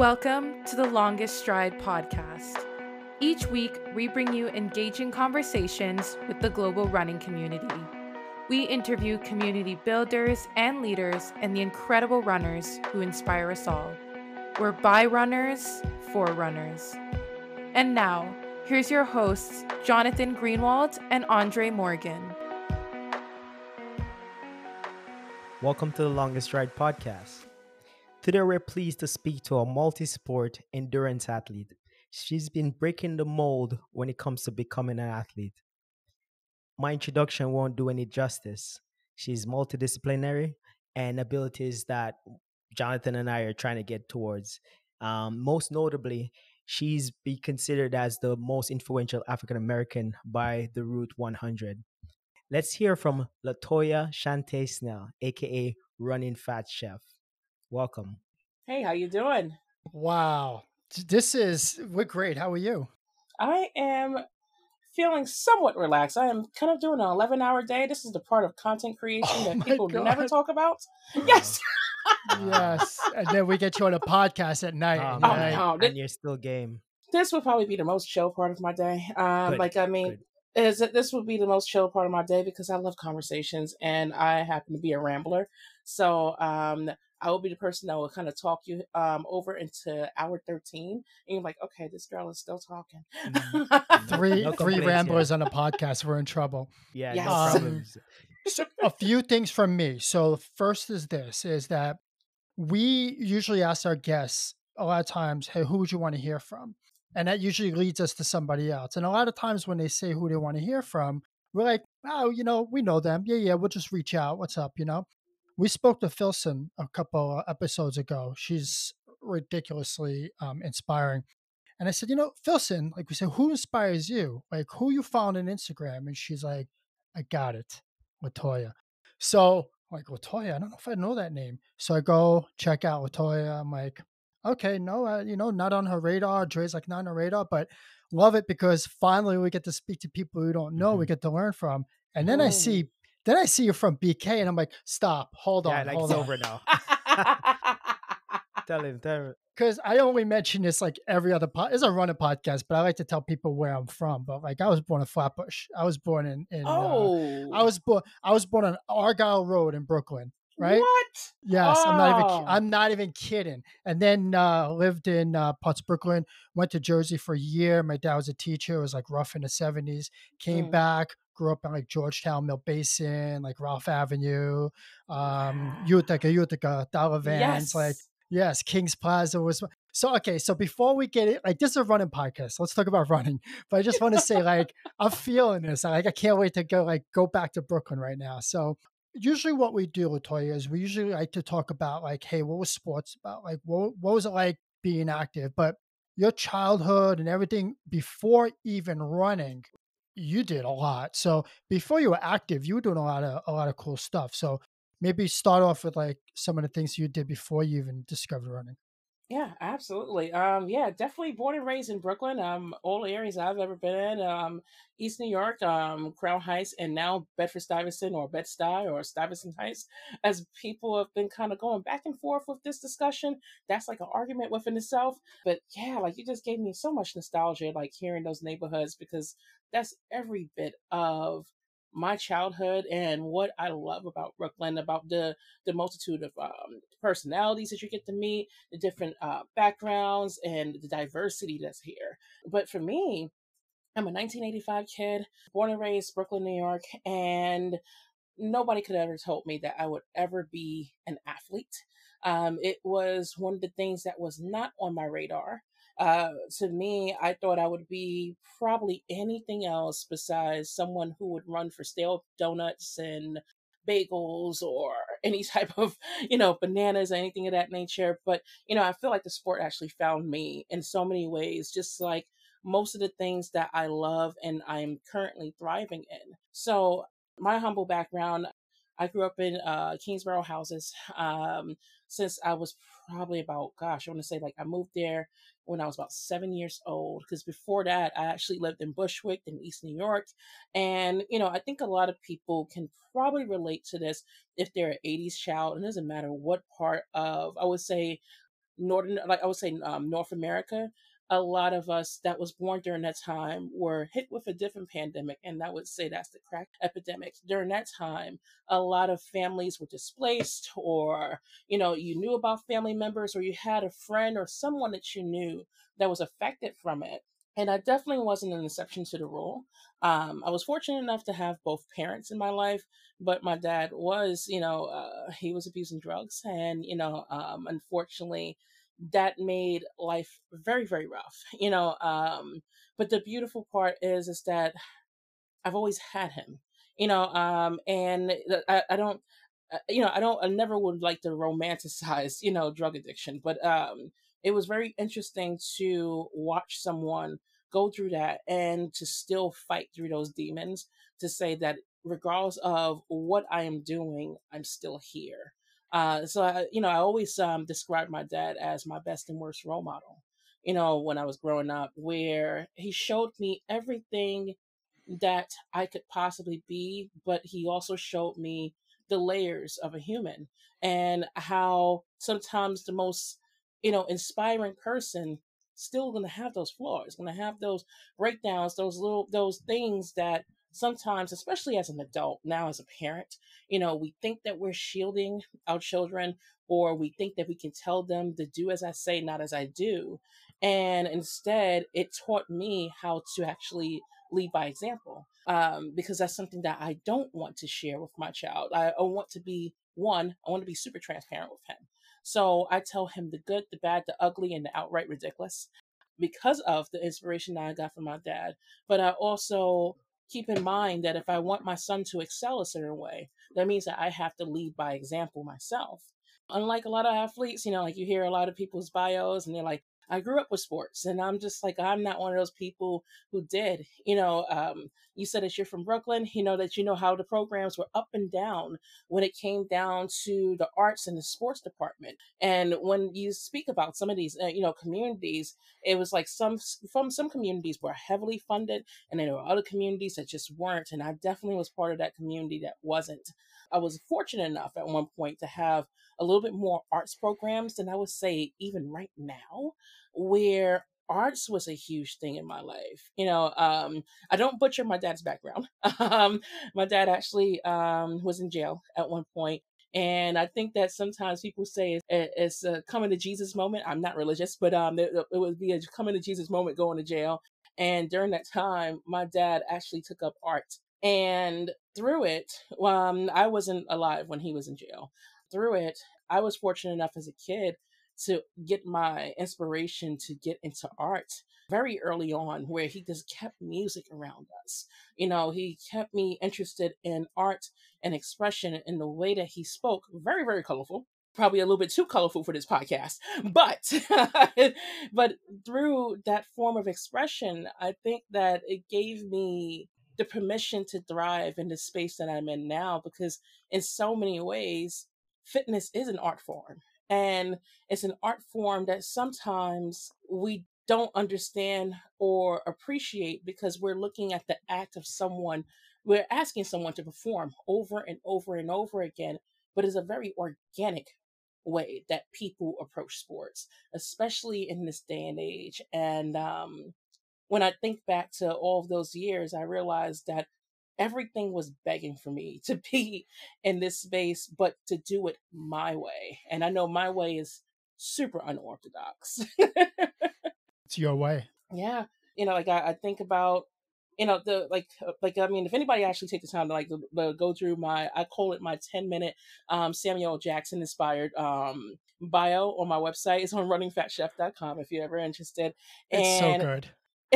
Welcome to the Longest Stride podcast. Each week, we bring you engaging conversations with the global running community. We interview community builders and leaders and the incredible runners who inspire us all. We're by runners, for runners. And now, here's your hosts, Jonathan Greenwald and Andre Morgan. Welcome to the Longest Stride podcast. Today, we're pleased to speak to a multi-sport endurance athlete. She's been breaking the mold when it comes to becoming an athlete. My introduction won't do any justice. She's multidisciplinary and abilities that Jonathan and I are trying to get towards. Most notably, she's been considered as the most influential African American by the Route 100. Let's hear from Latoya Shante Snell, aka Running Fat Chef. Welcome. Hey, how you doing? Wow. We're great. How are you? I am feeling somewhat relaxed. I am kind of doing an 11-hour day. This is the part of content creation that people never talk about. Yes. Yes. And then we get you on a podcast at night. And you're still game. This would probably be the most chill part of my day. Good. This would be the most chill part of my day because I love conversations and I happen to be a rambler. So I will be the person that will kind of talk you over into hour 13. And you're like, okay, this girl is still talking. Three ramblers on a podcast. We're in trouble. Yeah, Yes. no problems. So a few things from me. So first is that we usually ask our guests a lot of times, hey, who would you want to hear from? And that usually leads us to somebody else. And a lot of times when they say who they want to hear from, we're like, oh, we know them. Yeah, we'll just reach out. What's up, We spoke to Philson a couple episodes ago. She's ridiculously inspiring. And I said, Philson, like we said, who inspires you? Like who you found on Instagram? And she's like, I got it, Latoya. So I'm like, Latoya, I don't know if I know that name. So I go check out Latoya. I'm like, okay, no, not on her radar. Dre's like not on her radar, but love it because finally we get to speak to people we don't know. We get to learn from. And then I see you from BK and I'm like, stop, hold on. It's over now. Tell him. Because I only mention this like every other it's a running podcast, but I like to tell people where I'm from. But like I was born in Flatbush. I was born in I was born on Argyle Road in Brooklyn. Right? What? Yes, I'm not even kidding. And then lived in parts of Brooklyn. Went to Jersey for a year. My dad was a teacher. It was like rough in the 70s. Came back. Grew up in like Georgetown, Mill Basin, like Ralph Avenue, Utica, Dollar Vans, yes, Kings Plaza was. So before we get it, like this is a running podcast. Let's talk about running. But I just want to say, like, I'm feeling this. I can't wait to go back to Brooklyn right now. So usually what we do, Latoya, is we usually like to talk about like, hey, what was sports about? Like, what was it like being active? But your childhood and everything before even running, you did a lot. So before you were active, you were doing a lot of cool stuff. So maybe start off with like some of the things you did before you even discovered running. Yeah, absolutely. Definitely born and raised in Brooklyn. All areas I've ever been in. East New York, Crown Heights, and now Bedford-Stuyvesant or Bed-Stuy or Stuyvesant Heights. As people have been kind of going back and forth with this discussion, that's like an argument within itself. But yeah, like you just gave me so much nostalgia, like hearing those neighborhoods because that's every bit of my childhood and what I love about Brooklyn, about the multitude of personalities that you get to meet, the different backgrounds, and the diversity that's here. But for me, I'm a 1985 kid, born and raised Brooklyn, New York, and nobody could ever told me that I would ever be an athlete. It was one of the things that was not on my radar. To me, I thought I would be probably anything else besides someone who would run for stale donuts and bagels or any type of, bananas or anything of that nature. But, I feel like the sport actually found me in so many ways, just like most of the things that I love and I'm currently thriving in. So my humble background, I grew up in Kingsborough houses since I was probably about, I want to say like I moved there when I was about 7 years old. Because before that, I actually lived in Bushwick in East New York. And, I think a lot of people can probably relate to this if they're an 80s child. And it doesn't matter what part of, I would say, northern, like I would say, North America, a lot of us that was born during that time were hit with a different pandemic, and I would say that's the crack epidemic. During that time, a lot of families were displaced, or you knew about family members, or you had a friend or someone that you knew that was affected from it. And I definitely wasn't an exception to the rule. I was fortunate enough to have both parents in my life, but my dad was, he was abusing drugs, and unfortunately, that made life very, very rough. But the beautiful part is that I've always had him, and I don't, I never would like to romanticize, drug addiction, but it was very interesting to watch someone go through that and to still fight through those demons, to say that regardless of what I am doing, I'm still here. I always describe my dad as my best and worst role model. When I was growing up, where he showed me everything that I could possibly be, but he also showed me the layers of a human, and how sometimes the most, inspiring person still going to have those flaws, going to have those breakdowns, those things that sometimes, especially as an adult, now as a parent, we think that we're shielding our children, or we think that we can tell them to do as I say, not as I do. And instead, it taught me how to actually lead by example, because that's something that I don't want to share with my child. I want to be one, I want to be super transparent with him. So I tell him the good, the bad, the ugly, and the outright ridiculous, because of the inspiration that I got from my dad. But I also keep in mind that if I want my son to excel a certain way, that means that I have to lead by example myself. Unlike a lot of athletes, like you hear a lot of people's bios and they're like, I grew up with sports. And I'm just like, I'm not one of those people who did. You said that you're from Brooklyn, that you know how the programs were up and down when it came down to the arts and the sports department. And when you speak about some of these, communities, it was like some communities were heavily funded, and then there were other communities that just weren't. And I definitely was part of that community that wasn't. I was fortunate enough at one point to have a little bit more arts programs than I would say even right now, where arts was a huge thing in my life. I don't butcher my dad's background. My dad actually was in jail at one point. And I think that sometimes people say it's a coming to Jesus moment. I'm not religious, but it would be a coming to Jesus moment going to jail. And during that time, my dad actually took up art. And through it, I wasn't alive when he was in jail. Through it, I was fortunate enough as a kid to get my inspiration to get into art very early on, where he just kept music around us. He kept me interested in art and expression in the way that he spoke. Very, very colorful. Probably a little bit too colorful for this podcast, but but through that form of expression, I think that it gave me the permission to thrive in the space that I'm in now, because in so many ways, fitness is an art form. And it's an art form that sometimes we don't understand or appreciate, because we're looking at the act of someone, we're asking someone to perform over and over and over again, but it's a very organic way that people approach sports, especially in this day and age. And when I think back to all of those years, I realized that everything was begging for me to be in this space, but to do it my way. And I know my way is super unorthodox. It's your way. Yeah. Like I think about, I mean, if anybody actually take the time to go through I call it my 10-minute Samuel Jackson inspired bio on my website. It's on runningfatchef.com if you're ever interested. It's so And good.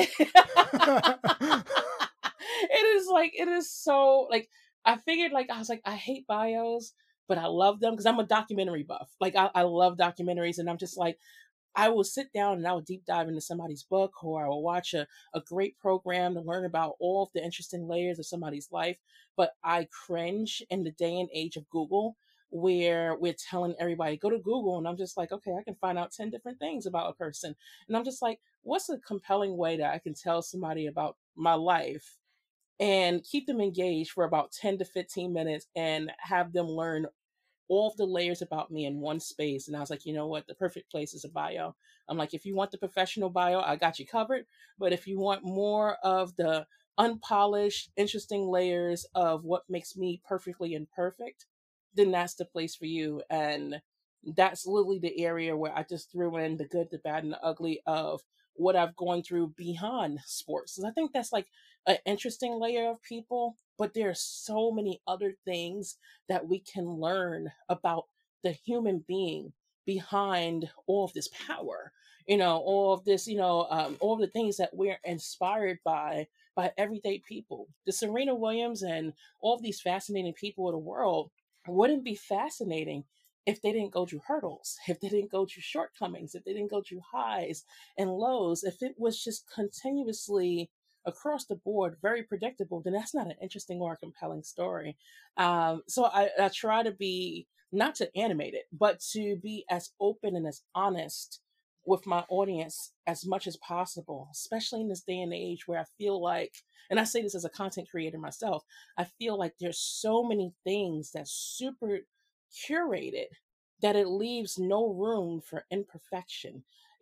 it is so like, I figured, like, I was like, I hate bios, but I love them because I'm a documentary buff. Like, I love documentaries, and I'm just like, I will sit down and I will deep dive into somebody's book, or I will watch a great program to learn about all of the interesting layers of somebody's life. But I cringe in the day and age of Google, where we're telling everybody, go to Google. And I'm just like, okay, I can find out 10 different things about a person. And I'm just like, what's a compelling way that I can tell somebody about my life and keep them engaged for about 10 to 15 minutes and have them learn all of the layers about me in one space. And I was like, you know what? The perfect place is a bio. I'm like, if you want the professional bio, I got you covered. But if you want more of the unpolished, interesting layers of what makes me perfectly imperfect, then that's the place for you. And that's literally the area where I just threw in the good, the bad, and the ugly of what I've gone through beyond sports. 'Cause I think that's like an interesting layer of people, but there are so many other things that we can learn about the human being behind all of this power, all of this, all of the things that we're inspired by everyday people. The Serena Williams and all of these fascinating people in the world wouldn't be fascinating if they didn't go through hurdles, if they didn't go through shortcomings, if they didn't go through highs and lows, if it was just continuously across the board very predictable, then that's not an interesting or a compelling story. So I try to be not to animate it, but to be as open and as honest with my audience as much as possible, especially in this day and age where I feel like, and I say this as a content creator myself, I feel like there's so many things that's super curated that it leaves no room for imperfection,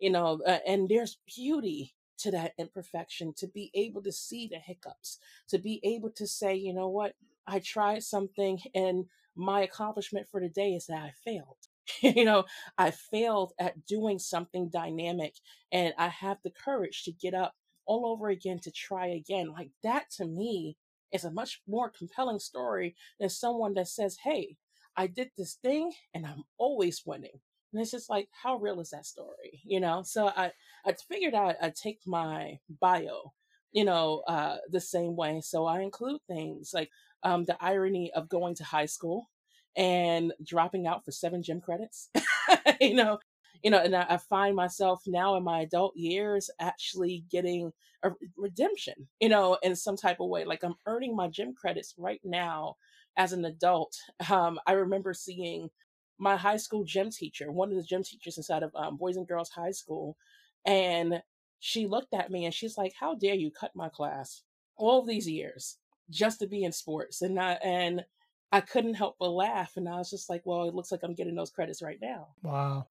and there's beauty to that imperfection, to be able to see the hiccups, to be able to say, you know what, I tried something and my accomplishment for the day is that I failed. you know, I failed at doing something dynamic and I have the courage to get up all over again to try again. Like that to me is a much more compelling story than someone that says, hey, I did this thing and I'm always winning. And it's just like, how real is that story? So I figured I'd take my bio, the same way. So I include things like the irony of going to high school and dropping out for 7 gym credits. you know, and I find myself now in my adult years actually getting a redemption, in some type of way. Like I'm earning my gym credits right now as an adult. I remember seeing my high school gym teacher, one of the gym teachers inside of Boys and Girls High School, and she looked at me and she's like, "How dare you cut my class all of these years just to be in sports?" And I couldn't help but laugh, and I was just like, "Well, it looks like I'm getting those credits right now." Wow.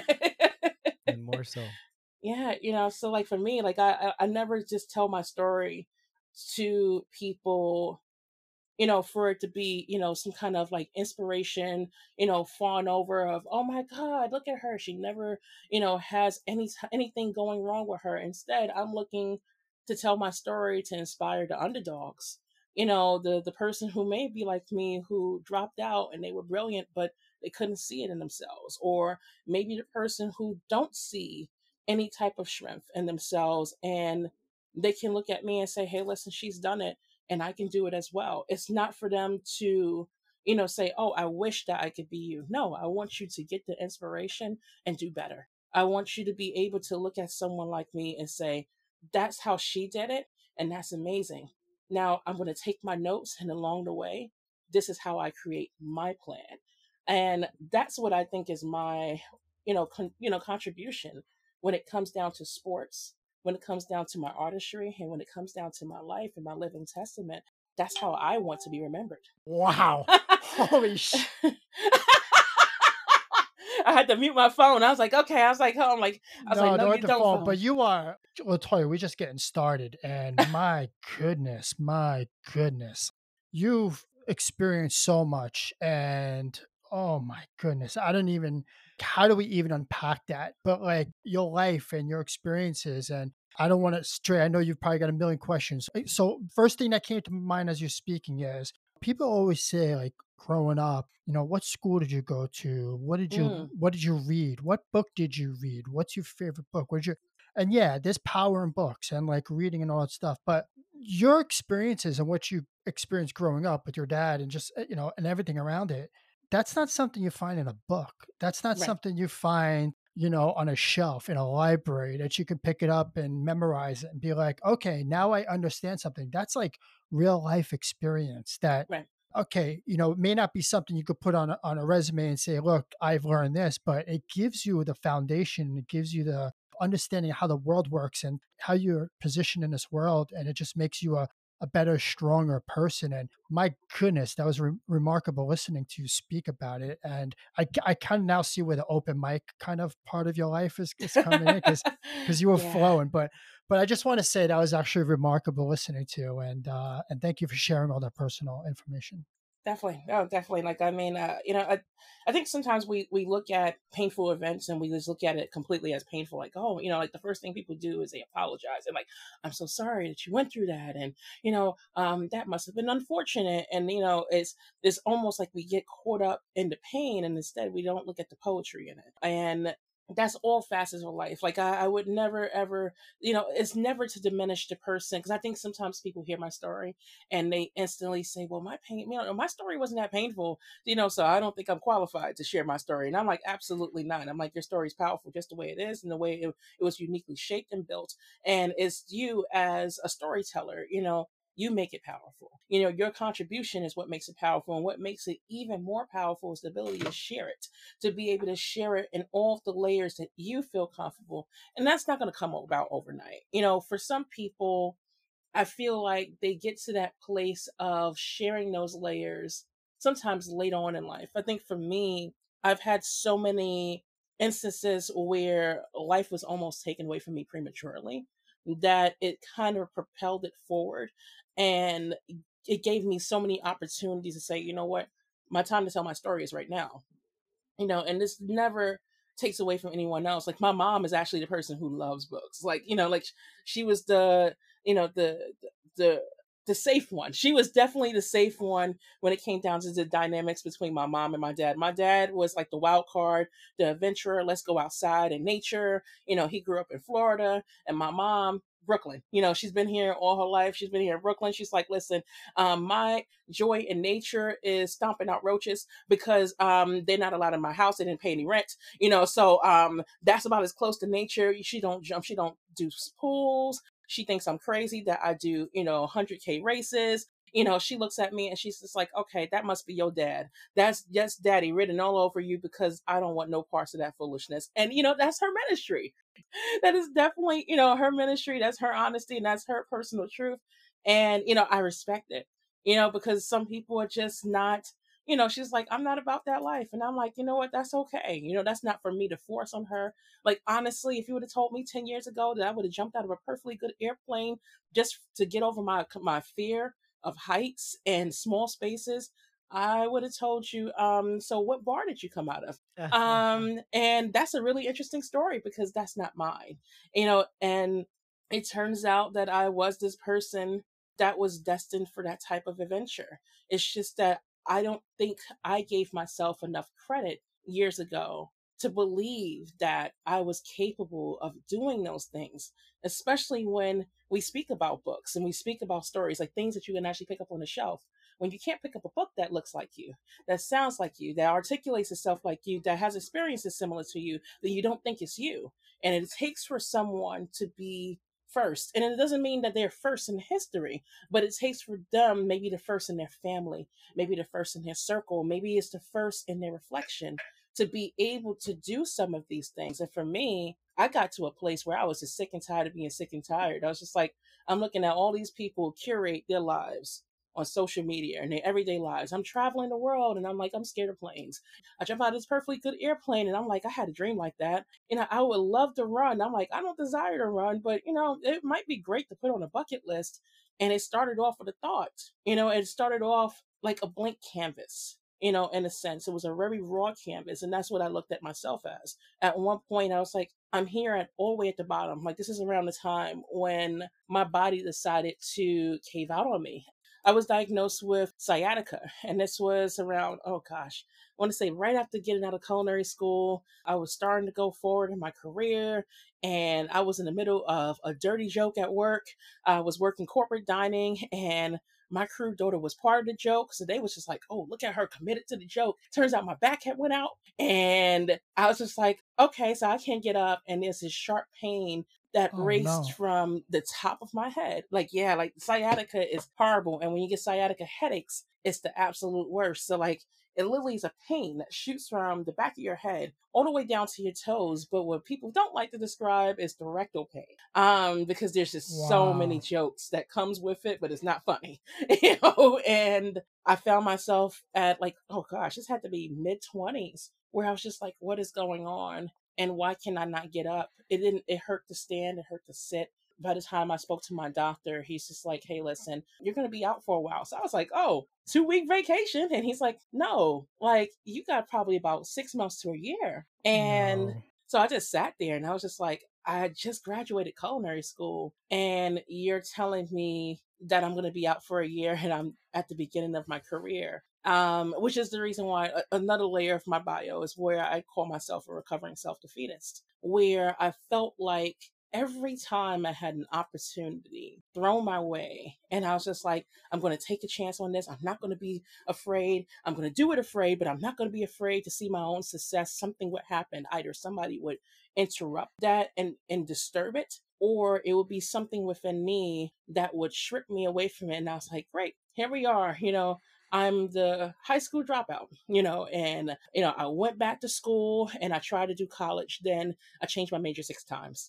And more so. Yeah, so like for me, like I never just tell my story to people, for it to be, some kind of like inspiration, fawn over of, oh my God, look at her. She never, has anything going wrong with her. Instead, I'm looking to tell my story to inspire the underdogs. The person who may be like me who dropped out and they were brilliant, but they couldn't see it in themselves. Or maybe the person who don't see any type of strength in themselves and they can look at me and say, hey, listen, she's done it and I can do it as well. It's not for them to, say, oh, I wish that I could be you. No, I want you to get the inspiration and do better. I want you to be able to look at someone like me and say, that's how she did it. And that's amazing. Now I'm going to take my notes and along the way, this is how I create my plan. And that's what I think is my, contribution when it comes down to sports, when it comes down to my artistry, and when it comes down to my life and my living testament. That's how I want to be remembered. Wow. Holy sh! I had to mute my phone. I was like, okay. I was like, oh, no, Don't you hit the don't. phone. Phone. But you are, Latoya, we're just getting started. And my goodness, you've experienced so much. And oh my goodness, how do we even unpack that? But like your life and your experiences, and I don't want to stray. I know you've probably got a million questions. So first thing that came to mind as you're speaking is people always say, like, growing up, what school did you go to? What did you read? What book did you read? What's your favorite book? And yeah, there's power in books and like reading and all that stuff, but your experiences and what you experienced growing up with your dad and just, and everything around it, that's not something you find in a book. That's not Right. something you find, on a shelf in a library that you can pick it up and memorize it and be like, okay, now I understand something. That's like real life experience that, Right. okay, it may not be something you could put on a resume and say, look, I've learned this, but it gives you the foundation. It gives you the understanding of how the world works and how you're positioned in this world. And it just makes you a better, stronger person. And my goodness, that was remarkable listening to you speak about it. And I kind of now see where the open mic kind of part of your life is coming in, because you were Yeah. flowing. But I just want to say that was actually remarkable listening to, and thank you for sharing all that personal information. Definitely. No, definitely. Like, I mean, I think sometimes we look at painful events and we just look at it completely as painful. Like, oh, like the first thing people do is they apologize and like, I'm so sorry that you went through that. And, that must have been unfortunate. And, it's almost like we get caught up in the pain and instead we don't look at the poetry in it. And that's all facets of life. Like I would never ever, it's never to diminish the person. Cause I think sometimes people hear my story and they instantly say, well, my pain, my story wasn't that painful, so I don't think I'm qualified to share my story. And I'm like, absolutely not. I'm like, your story is powerful just the way it is and the way it was uniquely shaped and built. And it's you as a storyteller, you make it powerful. Your contribution is what makes it powerful. And what makes it even more powerful is the ability to share it, to be able to share it in all of the layers that you feel comfortable. And that's not going to come about overnight. For some people, I feel like they get to that place of sharing those layers sometimes late on in life. I think for me, I've had so many instances where life was almost taken away from me prematurely that it kind of propelled it forward. And it gave me so many opportunities to say, you know what, my time to tell my story is right now. And this never takes away from anyone else. Like my mom is actually the person who loves books. Like, like she was the the safe one. She was definitely the safe one when it came down to the dynamics between my mom and my dad. My dad was like the wild card, the adventurer, let's go outside in nature. He grew up in Florida, and my mom, Brooklyn. She's been here all her life. She's been here in Brooklyn. She's like, listen, my joy in nature is stomping out roaches because they're not allowed in my house. They didn't pay any rent. So that's about as close to nature. She don't jump. She don't do pools. She thinks I'm crazy that I do, 100K races. She looks at me and she's just like, okay, that must be your dad. That's just daddy written all over you because I don't want no parts of that foolishness. And, that's her ministry. That is definitely, her ministry. That's her honesty and that's her personal truth. And, I respect it, because some people are just not, she's like, I'm not about that life. And I'm like, you know what? That's okay. That's not for me to force on her. Like, honestly, if you would have told me 10 years ago that I would have jumped out of a perfectly good airplane just to get over my fear of heights and small spaces, I would have told you, so what bar did you come out of? And that's a really interesting story because that's not mine, and it turns out that I was this person that was destined for that type of adventure. It's just that I don't think I gave myself enough credit years ago to believe that I was capable of doing those things, especially when we speak about books and we speak about stories, like things that you can actually pick up on the shelf. When you can't pick up a book that looks like you, that sounds like you, that articulates itself like you, that has experiences similar to you, that you don't think is you. And it takes for someone to be first. And it doesn't mean that they're first in history, but it takes for them maybe the first in their family, maybe the first in their circle, maybe it's the first in their reflection to be able to do some of these things. And for me, I got to a place where I was just sick and tired of being sick and tired. I was just like, I'm looking at all these people curate their lives on social media and their everyday lives. I'm traveling the world and I'm like, I'm scared of planes. I jump out of this perfectly good airplane and I'm like, I had a dream like that. I would love to run. I'm like, I don't desire to run, but it might be great to put on a bucket list. And it started off with a thought, it started off like a blank canvas. In a sense, it was a very raw canvas. And that's what I looked at myself as. At one point, I was like, I'm here at all the way at the bottom. Like, this is around the time when my body decided to cave out on me. I was diagnosed with sciatica, and this was around, oh gosh, I want to say right after getting out of culinary school. I was starting to go forward in my career, and I was in the middle of a dirty joke at work. I was working corporate dining, and my crew daughter was part of the joke. So they was just like, oh, look at her committed to the joke. Turns out my back had went out. And I was just like, okay, so I can't get up. And there's this sharp pain that Oh raced no. from the top of my head. Like, yeah, like sciatica is horrible. And when you get sciatica headaches, it's the absolute worst. So, like, it literally is a pain that shoots from the back of your head all the way down to your toes. But what people don't like to describe is the rectal pain. Because there's just so many Wow. jokes that comes with it, but it's not funny. And I found myself at like, oh gosh, this had to be mid-20s where I was just like, what is going on? And why can I not get up? It hurt to stand, it hurt to sit. By the time I spoke to my doctor, he's just like, hey, listen, you're going to be out for a while. So I was like, oh, 2 week vacation. And he's like, no, like you got probably about 6 months to a year. And No. so I just sat there and I was just like, I just graduated culinary school and you're telling me that I'm going to be out for a year and I'm at the beginning of my career. Which is the reason why another layer of my bio is where I call myself a recovering self defeatist, where I felt like every time I had an opportunity thrown my way, and I was just like, I'm going to take a chance on this. I'm not going to be afraid. I'm going to do it afraid, but I'm not going to be afraid to see my own success. Something would happen. Either somebody would interrupt that and disturb it, or it would be something within me that would strip me away from it. And I was like, great, here we are, I'm the high school dropout, and I went back to school and I tried to do college. Then I changed my major 6 times.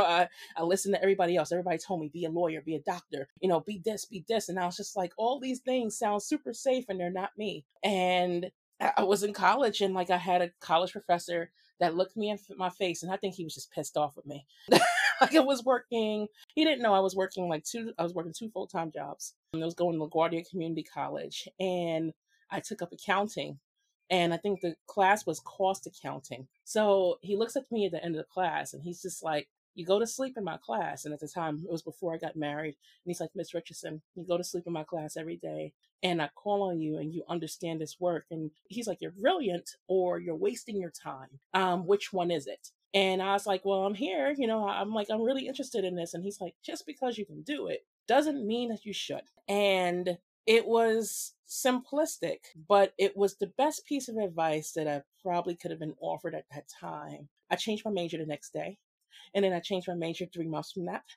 I listened to everybody else. Everybody told me be a lawyer, be a doctor, be this, be this. And I was just like, all these things sound super safe and they're not me. And I was in college and like I had a college professor that looked me in my face and I think he was just pissed off with me. Like I was working, he didn't know I was working I was working 2 full-time jobs. I was going to LaGuardia Community College and I took up accounting. And I think the class was cost accounting. So he looks at me at the end of the class and he's just like, you go to sleep in my class. And at the time, it was before I got married. And he's like, Miss Richardson, you go to sleep in my class every day. And I call on you and you understand this work. And he's like, you're brilliant or you're wasting your time. Which one is it? And I was like, well, I'm here, I'm like, I'm really interested in this. And he's like, just because you can do it doesn't mean that you should. And it was simplistic, but it was the best piece of advice that I probably could have been offered at that time. I changed my major the next day. And then I changed my major 3 months from that.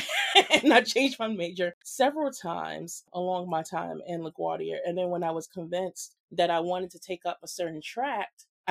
And I changed my major several times along my time in LaGuardia. And then when I was convinced that I wanted to take up a certain track,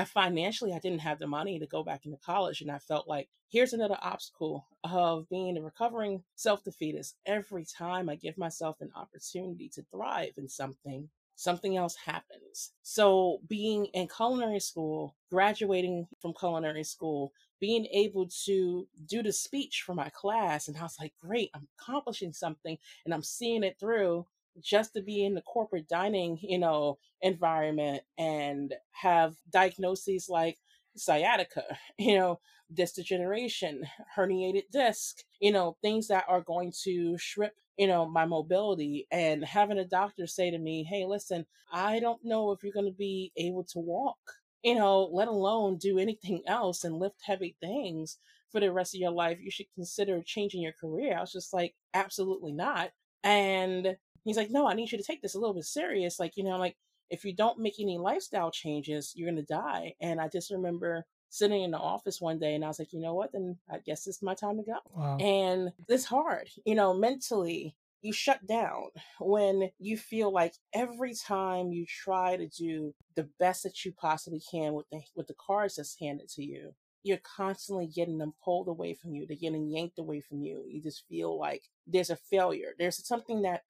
I didn't have the money to go back into college. And I felt like here's another obstacle of being a recovering self defeatist. Every time I give myself an opportunity to thrive in something else happens. So being in culinary school, graduating from culinary school, being able to do the speech for my class, and I was like, great, I'm accomplishing something and I'm seeing it through just to be in the corporate dining, environment and have diagnoses like sciatica, disc degeneration, herniated disc, things that are going to strip, my mobility, and having a doctor say to me, hey, listen, I don't know if you're going to be able to walk, let alone do anything else and lift heavy things for the rest of your life. You should consider changing your career. I was just like, absolutely not. And he's like, no, I need you to take this a little bit serious. Like, like if you don't make any lifestyle changes, you're going to die. And I just remember sitting in the office one day and I was like, you know what? Then I guess it's my time to go. Wow. And it's hard, mentally. You shut down when you feel like every time you try to do the best that you possibly can with the cards that's handed to you, you're constantly getting them pulled away from you. They're getting yanked away from you. You just feel like there's a failure. There's something that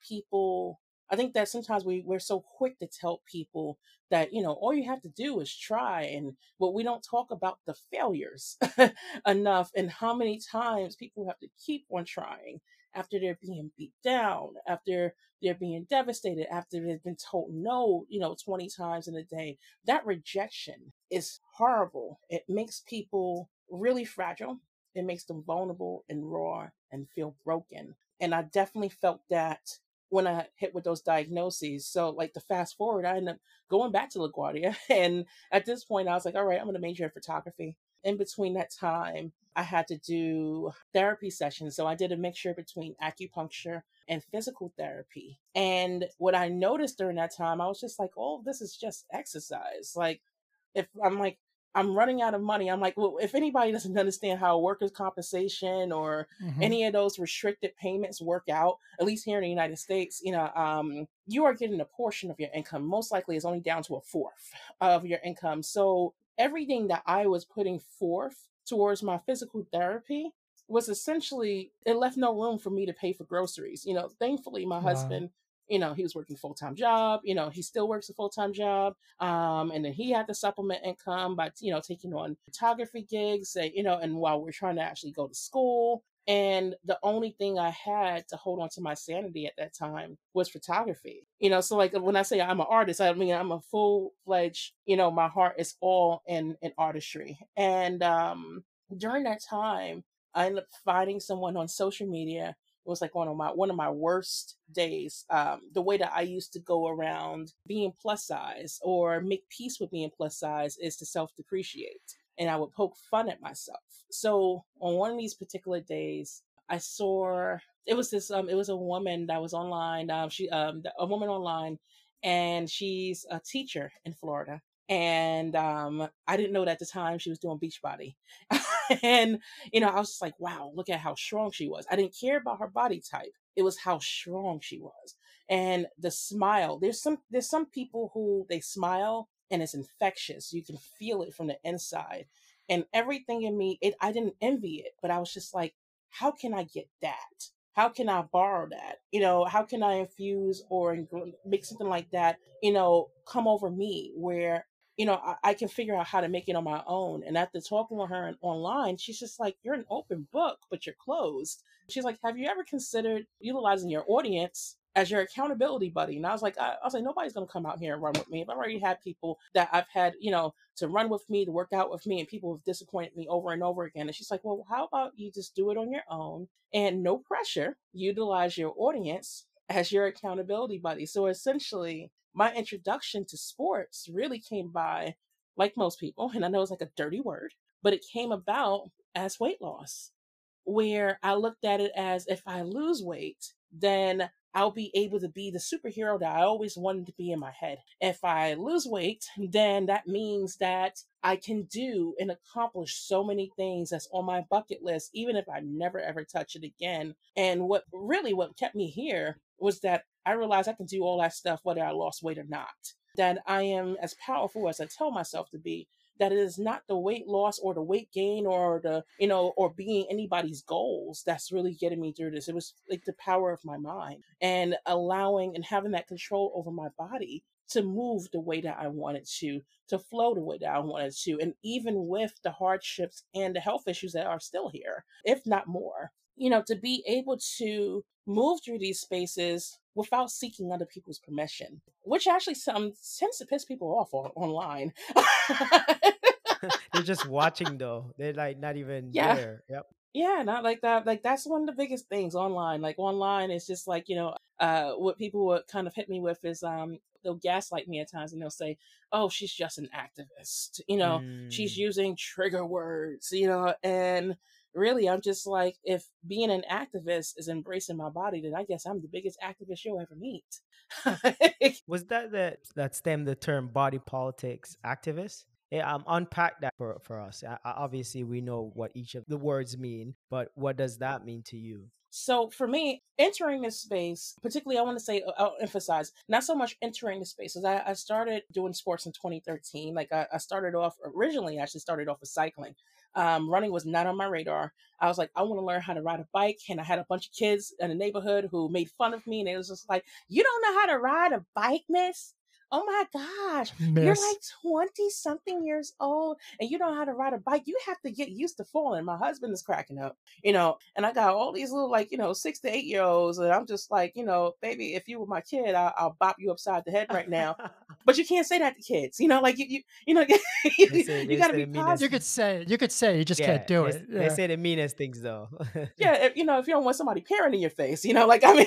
I think that sometimes we're so quick to tell people that, all you have to do is try. But we don't talk about the failures enough and how many times people have to keep on trying after they're being beat down, after they're being devastated, after they've been told no, 20 times in a day. That rejection is horrible. It makes people really fragile. It makes them vulnerable and raw and feel broken. And I definitely felt that when I hit with those diagnoses. So like the fast forward, I ended up going back to LaGuardia. And at this point, I was like, all right, I'm going to major in photography. In between that time, I had to do therapy sessions. So I did a mixture between acupuncture and physical therapy. And what I noticed during that time, I was just like, oh, this is just exercise. Like, if I'm like, I'm running out of money. I'm like, well, if anybody doesn't understand how workers' compensation or Hmm. any of those restricted payments work out, at least here in the United States, you are getting a portion of your income. Most likely is only down to a fourth of your income. So everything that I was putting forth towards my physical therapy was essentially, it left no room for me to pay for groceries. Thankfully my Wow. husband, he was working full-time job, he still works a full-time job. And then he had to supplement income by, taking on photography gigs, and while we're trying to actually go to school. And the only thing I had to hold on to my sanity at that time was photography. So like when I say I'm an artist, I mean I'm a full-fledged, my heart is all in artistry. And during that time, I ended up finding someone on social media. It was like one of my worst days. The way that I used to go around being plus size or make peace with being plus size is to self depreciate, and I would poke fun at myself. So on one of these particular days, I saw it was a woman that was online. A woman online, and she's a teacher in Florida. And I didn't know that at the time she was doing Beachbody. And I was just like, wow, look at how strong she was. I didn't care about her body type. It was how strong she was. And the smile. There's some people who they smile and it's infectious. You can feel it from the inside. And everything in me, I didn't envy it, but I was just like, how can I get that? How can I borrow that? How can I infuse or make something like that, come over me where I can figure out how to make it on my own. And after talking with her online, she's just like, you're an open book, but you're closed. She's like, have you ever considered utilizing your audience as your accountability buddy? And I was like, nobody's going to come out here and run with me. I've already had people that I've had, to run with me, to work out with me, and people have disappointed me over and over again. And she's like, well, how about you just do it on your own and no pressure, utilize your audience as your accountability buddy. So essentially, my introduction to sports really came by, like most people, and I know it's like a dirty word, but it came about as weight loss, where I looked at it as if I lose weight, then I'll be able to be the superhero that I always wanted to be in my head. If I lose weight, then that means that I can do and accomplish so many things that's on my bucket list, even if I never ever touch it again. And what kept me here was that I realized I can do all that stuff whether I lost weight or not. That I am as powerful as I tell myself to be, that it is not the weight loss or the weight gain or or being anybody's goals that's really getting me through this. It was like the power of my mind and allowing and having that control over my body to move the way that I wanted to flow the way that I wanted to. And even with the hardships and the health issues that are still here, if not more, to be able to move through these spaces without seeking other people's permission, which actually tends to piss people off online. They're just watching though. They're like not even Yeah. there. Yep. Yeah, not like that. Like that's one of the biggest things online. Like online is just like, what people would kind of hit me with is they'll gaslight me at times and they'll say, oh, she's just an activist. She's Mm. using trigger words, and really I'm just like, if being an activist is embracing my body, then I guess I'm the biggest activist you'll ever meet. Was that stemmed the term body politics activist? Yeah, unpack that for us. Obviously, we know what each of the words mean, but what does that mean to you? So for me, entering this space, particularly, I want to say, I'll emphasize, not so much entering the space, as I started doing sports in 2013. Like I started off, originally, I actually started off with cycling. Running was not on my radar. I was like, I want to learn how to ride a bike. And I had a bunch of kids in the neighborhood who made fun of me. And it was just like, you don't know how to ride a bike, miss? Oh my gosh, you're Miss. like 20 something years old and you don't know how to ride a bike. You have to get used to falling. My husband is cracking up, and I got all these little, like, 6 to 8 year olds. And I'm just like, baby, if you were my kid, I'll bop you upside the head right now. But you can't say that to kids, like you They got to say be the meanest. positive. You could say, you just can't Yeah, do they it. they Yeah. say the meanest things though. Yeah, if you don't want somebody peering in your face, like, I mean,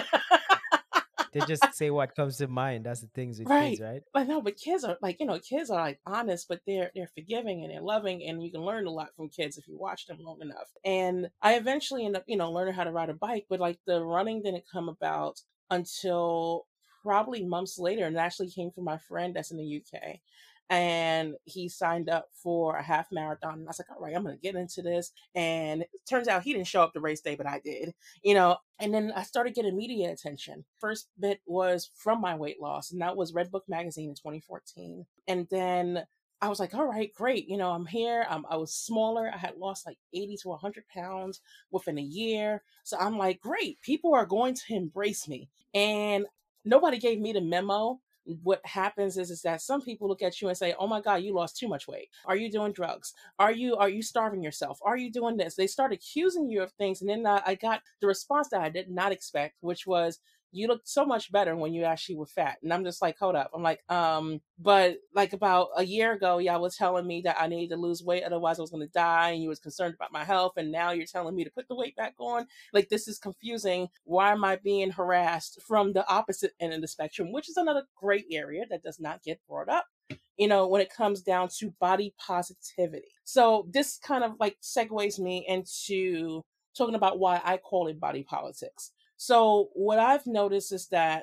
They just say what comes to mind. That's the things with kids, right. right? But no, but kids are like, kids are like honest, but they're forgiving and they're loving, and you can learn a lot from kids if you watch them long enough. And I eventually end up, learning how to ride a bike, but like the running didn't come about until probably months later, and it actually came from my friend that's in the UK. and he signed up for a half marathon. And I was like, all right, I'm going to get into this. And it turns out he didn't show up the race day, but I did, and then I started getting media attention. First bit was from my weight loss, and that was Red Book Magazine in 2014. And then I was like, all right, great. I'm here. I was smaller. I had lost like 80 to 100 pounds within a year. So I'm like, great. People are going to embrace me. And nobody gave me the memo. What happens is that some people look at you and say, oh my God, you lost too much weight. Are you doing drugs? Are you starving yourself? Are you doing this? They start accusing you of things. And then I got the response that I did not expect, which was, you look so much better when you actually were fat. And I'm just like, hold up. I'm like, but like about a year ago, y'all was telling me that I needed to lose weight, otherwise I was going to die. And you was concerned about my health. And now you're telling me to put the weight back on. Like, this is confusing. Why am I being harassed from the opposite end of the spectrum, which is another great area that does not get brought up, when it comes down to body positivity. So this kind of like segues me into talking about why I call it body politics. So what I've noticed is that,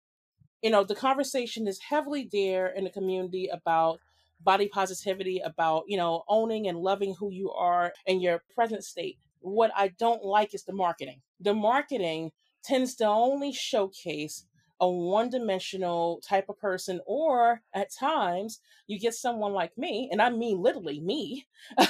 the conversation is heavily there in the community about body positivity, about, owning and loving who you are in your present state. What I don't like is the marketing. The marketing tends to only showcase a one-dimensional type of person, or at times you get someone like me, and I mean literally me,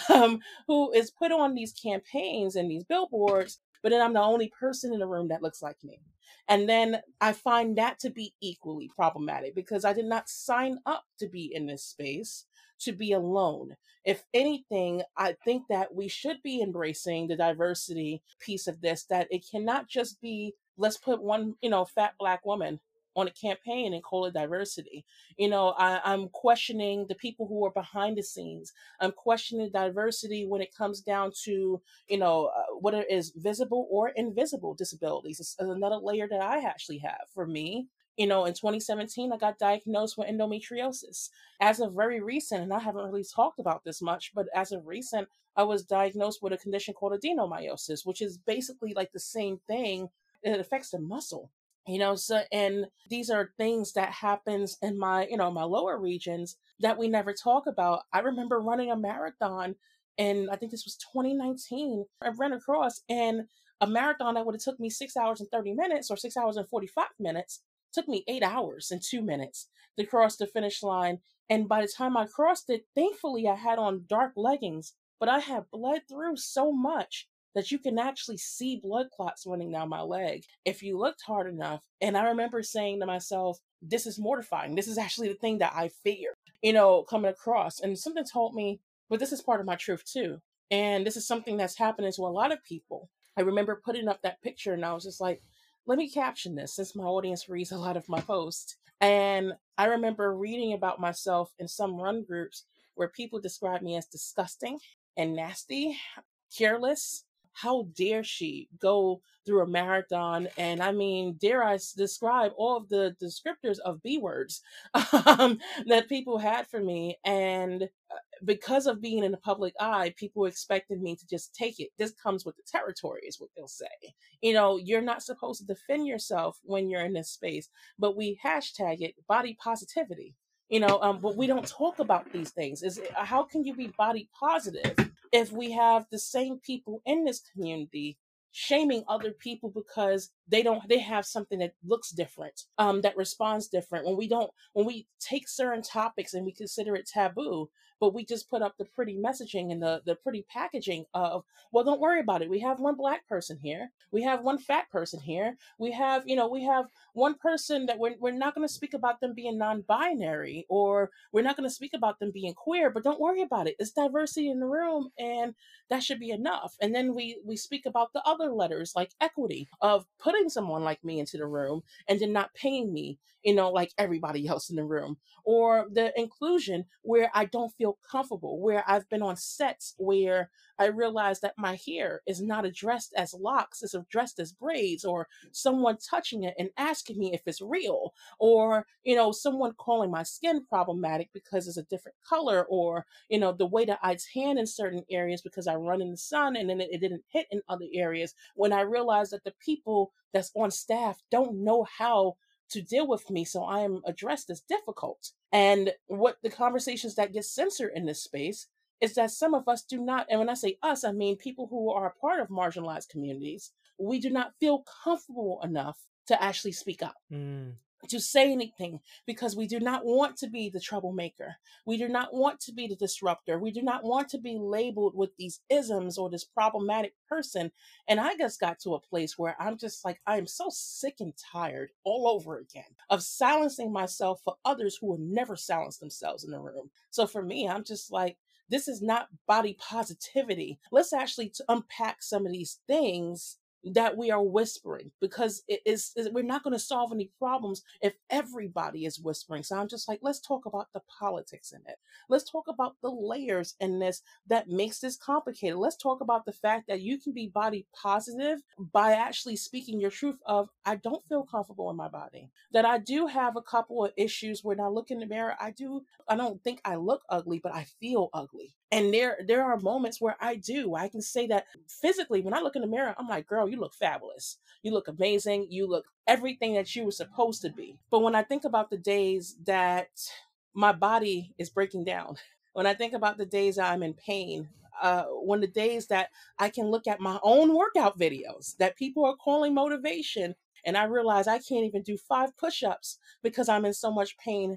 who is put on these campaigns and these billboards, but then I'm the only person in the room that looks like me. And then I find that to be equally problematic, because I did not sign up to be in this space to be alone. If anything, I think that we should be embracing the diversity piece of this, that it cannot just be, let's put one, fat Black woman on a campaign and call it diversity. I'm questioning the people who are behind the scenes. I'm questioning diversity when it comes down to, whether it is visible or invisible disabilities. It's another layer that I actually have. For me, in 2017, I got diagnosed with endometriosis. As of very recent, and I haven't really talked about this much, but as of recent, I was diagnosed with a condition called adenomyosis, which is basically like the same thing. It affects the muscle. So, and these are things that happens in my, my lower regions that we never talk about. I remember running a marathon, and I think this was 2019. I ran across, and a marathon that would have took me 6 hours and 30 minutes or 6 hours and 45 minutes took me 8 hours and 2 minutes to cross the finish line. And by the time I crossed it, thankfully I had on dark leggings, but I had bled through so much that you can actually see blood clots running down my leg if you looked hard enough. And I remember saying to myself, this is mortifying. This is actually the thing that I fear, coming across. And something told me, but this is part of my truth too. And this is something that's happening to a lot of people. I remember putting up that picture, and I was just like, let me caption this, since my audience reads a lot of my posts. And I remember reading about myself in some run groups where people describe me as disgusting and nasty, careless. How dare she go through a marathon? And I mean, dare I describe all of the descriptors of B words that people had for me. And because of being in the public eye, people expected me to just take it. This comes with the territory, is what they'll say. You're not supposed to defend yourself when you're in this space, but we hashtag it body positivity. But we don't talk about these things. How can you be body positive if we have the same people in this community shaming other people because they have something that looks different, that responds different, when we take certain topics and we consider it taboo, but we just put up the pretty messaging and the pretty packaging of, well, don't worry about it, we have one Black person here, we have one fat person here, we have one person that we're not going to speak about them being non-binary, or we're not going to speak about them being queer, but don't worry about it, it's diversity in the room, and that should be enough. And then we speak about the other letters, like equity, of putting someone like me into the room and then not paying me, like everybody else in the room. Or the inclusion, where I don't feel comfortable, where I've been on sets where I realize that my hair is not addressed as locks, it's addressed as braids, or someone touching it and asking me if it's real, or, someone calling my skin problematic because it's a different color, or, the way that I tan in certain areas because I run in the sun and then it didn't hit in other areas. When I realized that the people that's on staff don't know how to deal with me, so I am addressed as difficult. And what the conversations that get censored in this space is that some of us do not, and when I say us, I mean people who are a part of marginalized communities, we do not feel comfortable enough to actually speak up, Mm. to say anything, because we do not want to be the troublemaker. We do not want to be the disruptor. We do not want to be labeled with these isms or this problematic person. And I just got to a place where I'm just like, I am so sick and tired all over again of silencing myself for others who will never silence themselves in the room. So for me, I'm just like, this is not body positivity. Let's actually unpack some of these things that we are whispering, because we're not going to solve any problems if everybody is whispering. So I'm just like, let's talk about the politics in it. Let's talk about the layers in this that makes this complicated. Let's talk about the fact that you can be body positive by actually speaking your truth of, I don't feel comfortable in my body, that I do have a couple of issues when I look in the mirror. I don't think I look ugly, but I feel ugly. And there are moments where I can say that physically, when I look in the mirror, I'm like, girl, you look fabulous. You look amazing. You look everything that you were supposed to be. But when I think about the days that my body is breaking down, when I think about the days that I'm in pain, when the days that I can look at my own workout videos that people are calling motivation, and I realize I can't even do 5 push-ups because I'm in so much pain,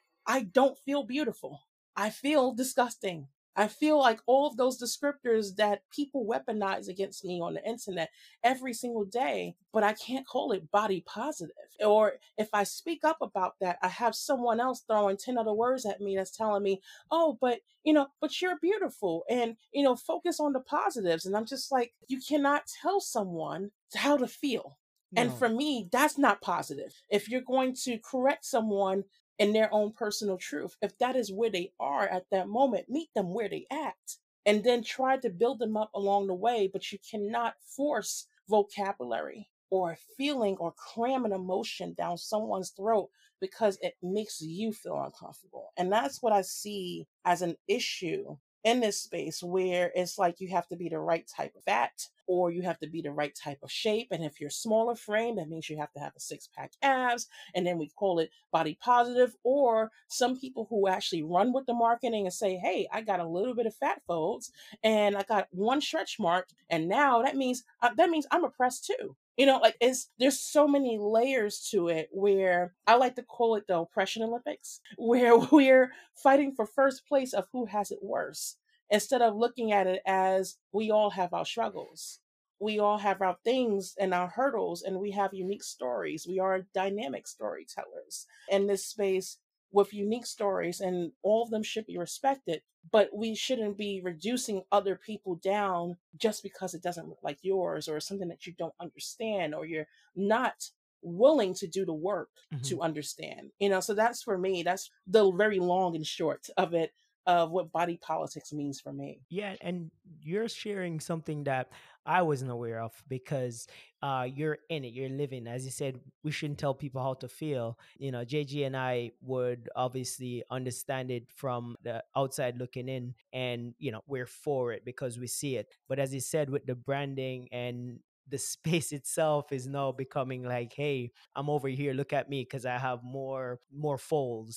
I don't feel beautiful. I feel disgusting. I feel like all of those descriptors that people weaponize against me on the internet every single day, but I can't call it body positive. Or if I speak up about that, I have someone else throwing 10 other words at me that's telling me, oh, but you're beautiful, and, focus on the positives. And I'm just like, you cannot tell someone how to feel. And No. for me, that's not positive. If you're going to correct someone in their own personal truth, if that is where they are at that moment, meet them where they at, and then try to build them up along the way. But you cannot force vocabulary or a feeling or cram an emotion down someone's throat because it makes you feel uncomfortable. And that's what I see as an issue in this space, where it's like you have to be the right type of fat, or you have to be the right type of shape. And if you're smaller frame, that means you have to have a 6-pack abs. And then we call it body positive. Or some people who actually run with the marketing and say, hey, I got a little bit of fat folds and I got one stretch mark. And now that means I'm oppressed too. Like, there's so many layers to it, where I like to call it the oppression Olympics, where we're fighting for first place of who has it worse, instead of looking at it as we all have our struggles. We all have our things and our hurdles, and we have unique stories. We are dynamic storytellers in this space with unique stories, and all of them should be respected. But we shouldn't be reducing other people down just because it doesn't look like yours, or something that you don't understand, or you're not willing to do the work Mhm. to understand. So that's, for me, that's the very long and short of it, of what body politics means for me. Yeah, and you're sharing something that I wasn't aware of, because you're in it, you're living. As you said, we shouldn't tell people how to feel. JG and I would obviously understand it from the outside looking in, and we're for it because we see it. But as you said, with the branding and the space itself is now becoming like, hey, I'm over here, look at me, because I have more folds.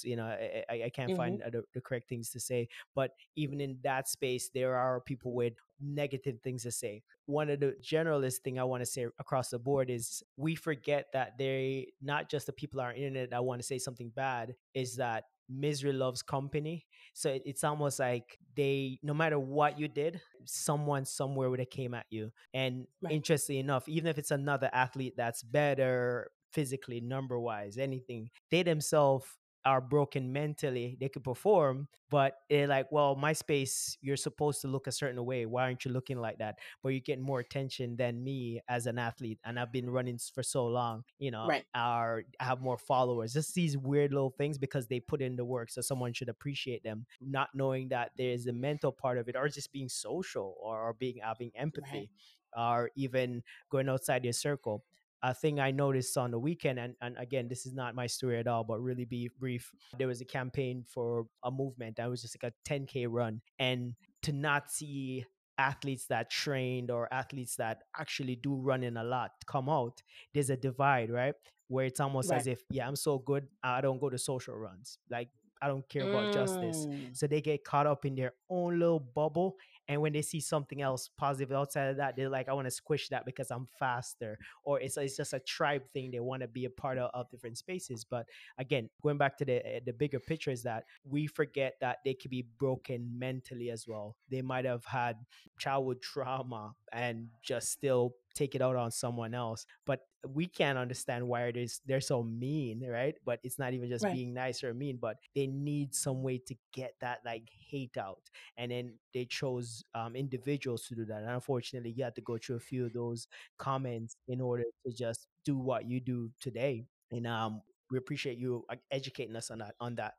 I can't Hmm. find the correct things to say, but even in that space, there are people with negative things to say. One of the generalist thing I want to say across the board is, we forget that they not just the people on our internet that want to say something bad, is that misery loves company. So it's almost like, they, no matter what you did, someone somewhere would have came at you. And Right. interestingly enough, even if it's another athlete that's better physically, number wise, anything, they themselves are broken mentally. They could perform, but they're like, well, my space, you're supposed to look a certain way. Why aren't you looking like that? But you get more attention than me as an athlete, and I've been running for so long, Right. I have more followers. Just these weird little things, because they put in the work, so someone should appreciate them, not knowing that there's a mental part of it, or just being social, or being having Right. empathy, or even going outside your circle. A thing I noticed on the weekend, and again, this is not my story at all, but really be brief. There was a campaign for a movement that was just like a 10K run. And to not see athletes that trained, or athletes that actually do running a lot, come out, there's a divide, right? Where it's almost as Right. if, yeah, I'm so good, I don't go to social runs. Like, I don't care about justice. Mm, So they get caught up in their own little bubble. And when they see something else positive outside of that, they're like, I want to squish that because I'm faster. Or it's just a tribe thing. They want to be a part of different spaces. But again, going back to the bigger picture is that we forget that they could be broken mentally as well. They might have had childhood trauma and just still take it out on someone else. But we can't understand why they're so mean, right? But it's not even just right. being nice or mean, but they need some way to get that like hate out. And then they chose individuals to do that. And unfortunately, you had to go through a few of those comments in order to just do what you do today. And we appreciate you educating us on that.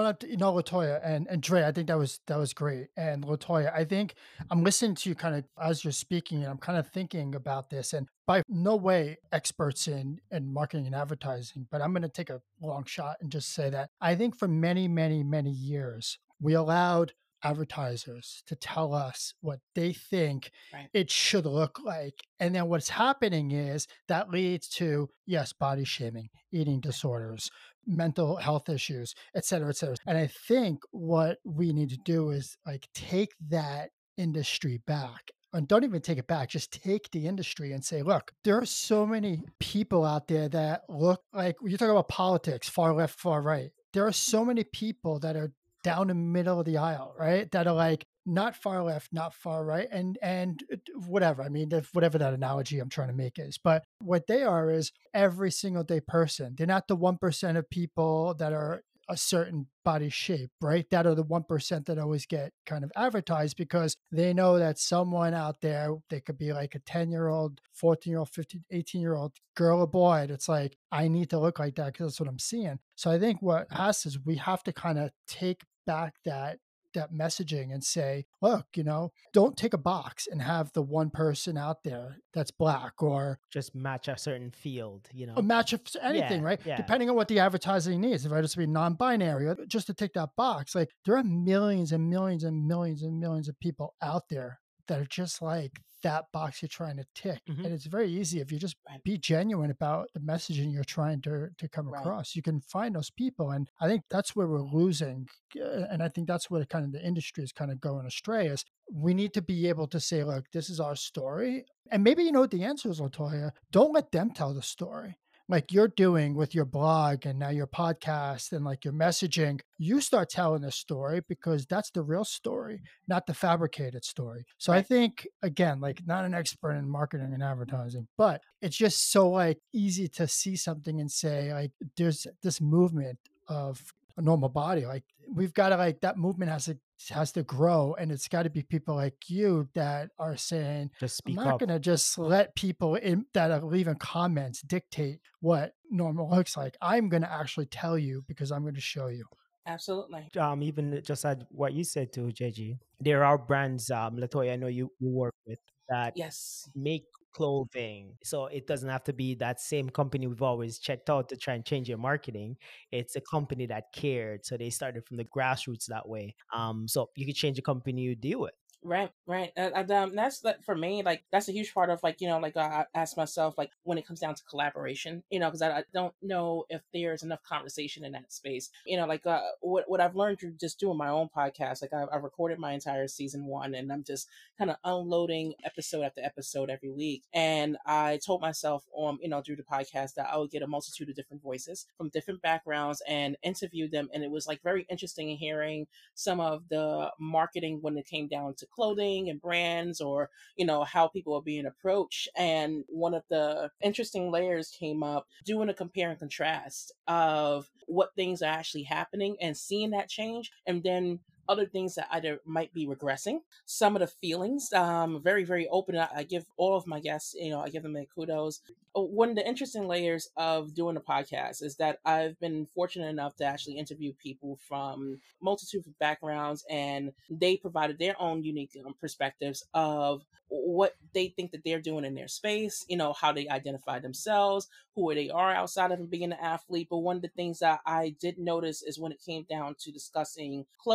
Latoya and Dre, I think that was great. And Latoya, I think I'm listening to you kind of as you're speaking, and I'm kind of thinking about this. And by no way experts in marketing and advertising, but I'm going to take a long shot and just say that I think for many, many, many years we allowed advertisers to tell us what they think Right. it should look like. And then what's happening is that leads to, yes, body shaming, eating disorders, mental health issues, et cetera, et cetera. And I think what we need to do is like take that industry back. And don't even take it back, just take the industry and say, look, there are so many people out there that look like you talk about politics, far left, far right. There are so many people that are down the middle of the aisle, right? That are like not far left, not far right, and whatever. I mean, whatever that analogy I'm trying to make is, but what they are is every single day person. They're not the 1% of people that are a certain body shape, right? That are the 1% that always get kind of advertised because they know that someone out there, they could be like a 10-year-old, 14-year-old, 15, 18-year-old girl or boy. That's like, I need to look like that because that's what I'm seeing. So I think what has is we have to kind of take back that messaging and say, look, don't take a box and have the one person out there that's black or Just match a certain field, a match of anything, Yeah, right? yeah. Depending on what the advertising needs, if I just be non-binary, or just to take that box, like there are millions and millions and millions and millions of people out there that are just like that box you're trying to tick. Mhm. And it's very easy if you just Right. be genuine about the messaging you're trying to come Right. across. You can find those people. And I think that's where we're losing. And I think that's where kind of the industry is kind of going astray is we need to be able to say, look, this is our story. And maybe you know what the answer is, Latoya. Don't let them tell the story like you're doing with your blog and now your podcast and like your messaging. You start telling the story because that's the real story, not the fabricated story. So I Right. think, again, like not an expert in marketing and advertising, but it's just so like easy to see something and say like there's this movement of a normal body. Like we've got to like that movement has to grow, and it's got to be people like you that are saying, Just I'm speak not up. going to just let people in that are leaving comments dictate what normal looks like. I'm going to actually tell you because I'm going to show you. Absolutely. Even just add what you said to JG. There are brands, Latoya, I know you work with that Yes. make clothing. So it doesn't have to be that same company we've always checked out to try and change your marketing. It's a company that cared. So they started from the grassroots that way. So you can change the company you deal with. Right, right. That's like for me, like that's a huge part of like like I ask myself like when it comes down to collaboration, because I don't know if there's enough conversation in that space. Like what I've learned through just doing my own podcast, like I've recorded my entire season one, and I'm just kind of unloading episode after episode every week. And I told myself, through the podcast that I would get a multitude of different voices from different backgrounds and interview them, and it was like very interesting in hearing some of the marketing when it came down to clothing and brands or how people are being approached. And one of the interesting layers came up doing a compare and contrast of what things are actually happening and seeing that change, and then other things that either might be regressing. Some of the feelings, very, very open. I give all of my guests, I give them their kudos. One of the interesting layers of doing a podcast is that I've been fortunate enough to actually interview people from multitude of backgrounds, and they provided their own unique perspectives of what they think that they're doing in their space, how they identify themselves, who they are outside of being an athlete. But one of the things that I did notice is when it came down to discussing clothing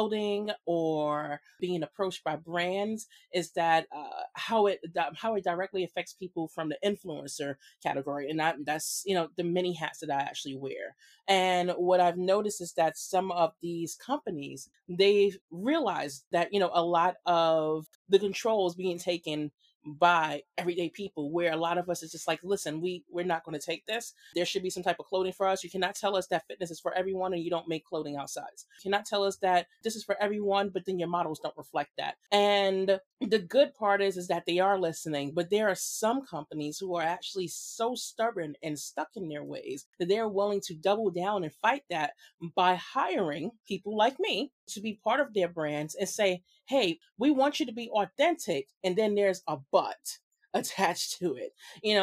seeing or being approached by brands is that how it directly affects people from the influencer category, and that's the many hats that I actually wear. And what I've noticed is that some of these companies, they've realized that a lot of the control is being taken by everyday people, where a lot of us is just like, listen, we're not going to take this. There should be some type of clothing for us. You cannot tell us that fitness is for everyone and you don't make clothing outside. You cannot tell us that this is for everyone, but then your models don't reflect that. And the good part is that they are listening, but there are some companies who are actually so stubborn and stuck in their ways that they're willing to double down and fight that by hiring people like me to be part of their brands and say, hey, we want you to be authentic. And then there's a but attached to it.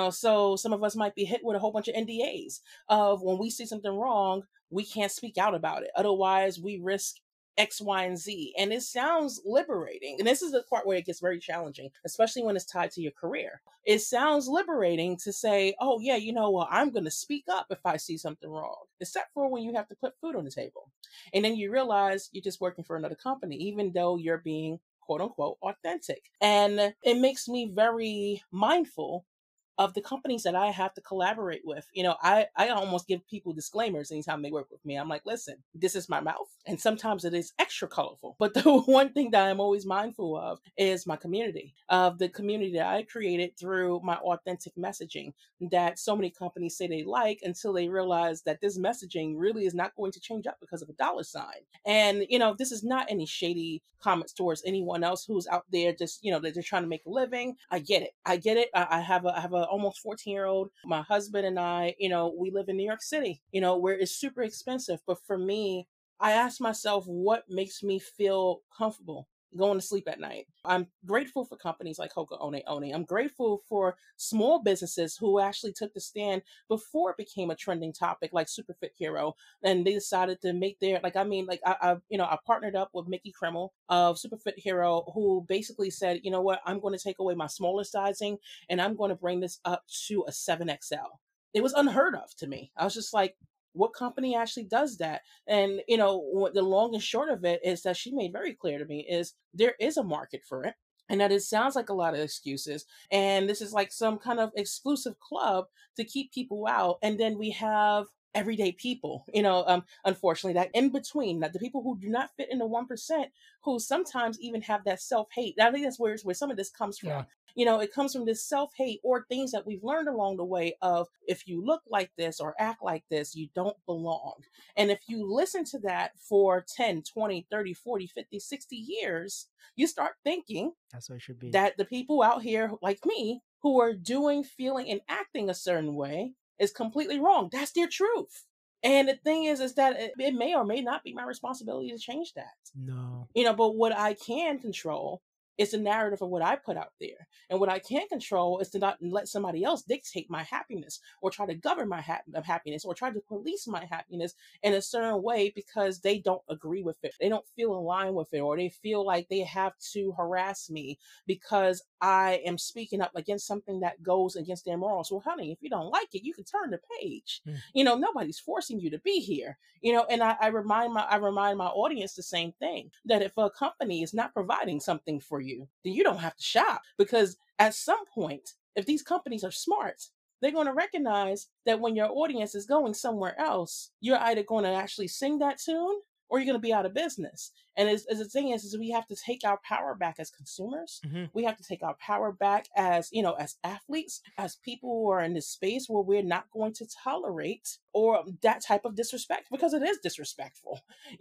So some of us might be hit with a whole bunch of NDAs of when we see something wrong, we can't speak out about it. Otherwise, we risk X, Y, and Z. And it sounds liberating. And this is the part where it gets very challenging, especially when it's tied to your career. It sounds liberating to say, oh, yeah, well, I'm going to speak up if I see something wrong, except for when you have to put food on the table. And then you realize you're just working for another company, even though you're being quote unquote authentic. And it makes me very mindful of the companies that I have to collaborate with. I almost give people disclaimers anytime they work with me. I'm like, listen, this is my mouth. And sometimes it is extra colorful. But the one thing that I'm always mindful of is my community, of the community that I created through my authentic messaging that so many companies say they like until they realize that this messaging really is not going to change up because of a dollar sign. And, this is not any shady comments towards anyone else who's out there just, that they're trying to make a living. I get it. I have a almost 14-year-old. My husband and I, we live in New York City, where it's super expensive. But for me, I ask myself, what makes me feel comfortable going to sleep at night? I'm grateful for companies like Hoka One One. I'm grateful for small businesses who actually took the stand before it became a trending topic, like Superfit Hero, and they decided to make I partnered up with Mickey Kreml of Superfit Hero, who basically said, you know what, I'm going to take away my smaller sizing and I'm going to bring this up to a 7XL. It was unheard of to me. I was just like, what company actually does that? And what the long and short of it is that she made very clear to me is there is a market for it, and that it sounds like a lot of excuses, and this is like some kind of exclusive club to keep people out. And then we have everyday people, unfortunately, that in between, that the people who do not fit in the 1%, who sometimes even have that self-hate. I think that's where some of this comes from. Yeah. It comes from this self-hate or things that we've learned along the way of, if you look like this or act like this, you don't belong. And if you listen to that for 10, 20, 30, 40, 50, 60 years, you start thinking That's what it should be. that the people out here like me who are doing, feeling, and acting a certain way is completely wrong. That's their truth. And the thing is that it may or may not be my responsibility to change that. No. But what I can control is the narrative of what I put out there. And what I can't control is to not let somebody else dictate my happiness or try to govern my happiness or try to police my happiness in a certain way because they don't agree with it. They don't feel aligned with it, or they feel like they have to harass me because I am speaking up against something that goes against their morals. Well, honey, if you don't like it, you can turn the page. Nobody's forcing you to be here. And I remind my audience the same thing, that if a company is not providing something for you, then you don't have to shop, because at some point, if these companies are smart, they're going to recognize that when your audience is going somewhere else, you're either going to actually sing that tune or you're going to be out of business. And as the thing is we have to take our power back as consumers. We have to take our power back as, as athletes, as people who are in this space where we're not going to tolerate or that type of disrespect, because it is disrespectful.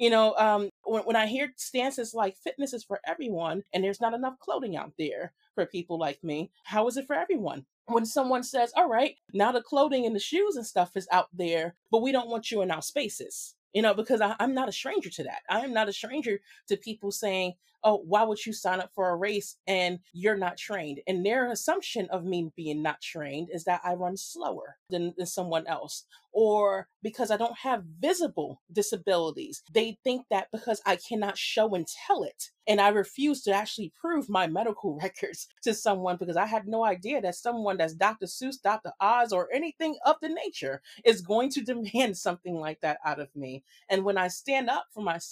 When I hear stances like fitness is for everyone and there's not enough clothing out there for people like me, how is it for everyone? When someone says, all right, now the clothing and the shoes and stuff is out there, but we don't want you in our spaces. Because I'm not a stranger to that. I am not a stranger to people saying, oh, why would you sign up for a race and you're not trained? And their assumption of me being not trained is that I run slower than someone else, or because I don't have visible disabilities. They think that because I cannot show and tell it, and I refuse to actually prove my medical records to someone, because I had no idea that someone that's Dr. Seuss, Dr. Oz, or anything of the nature is going to demand something like that out of me. And when I stand up for myself,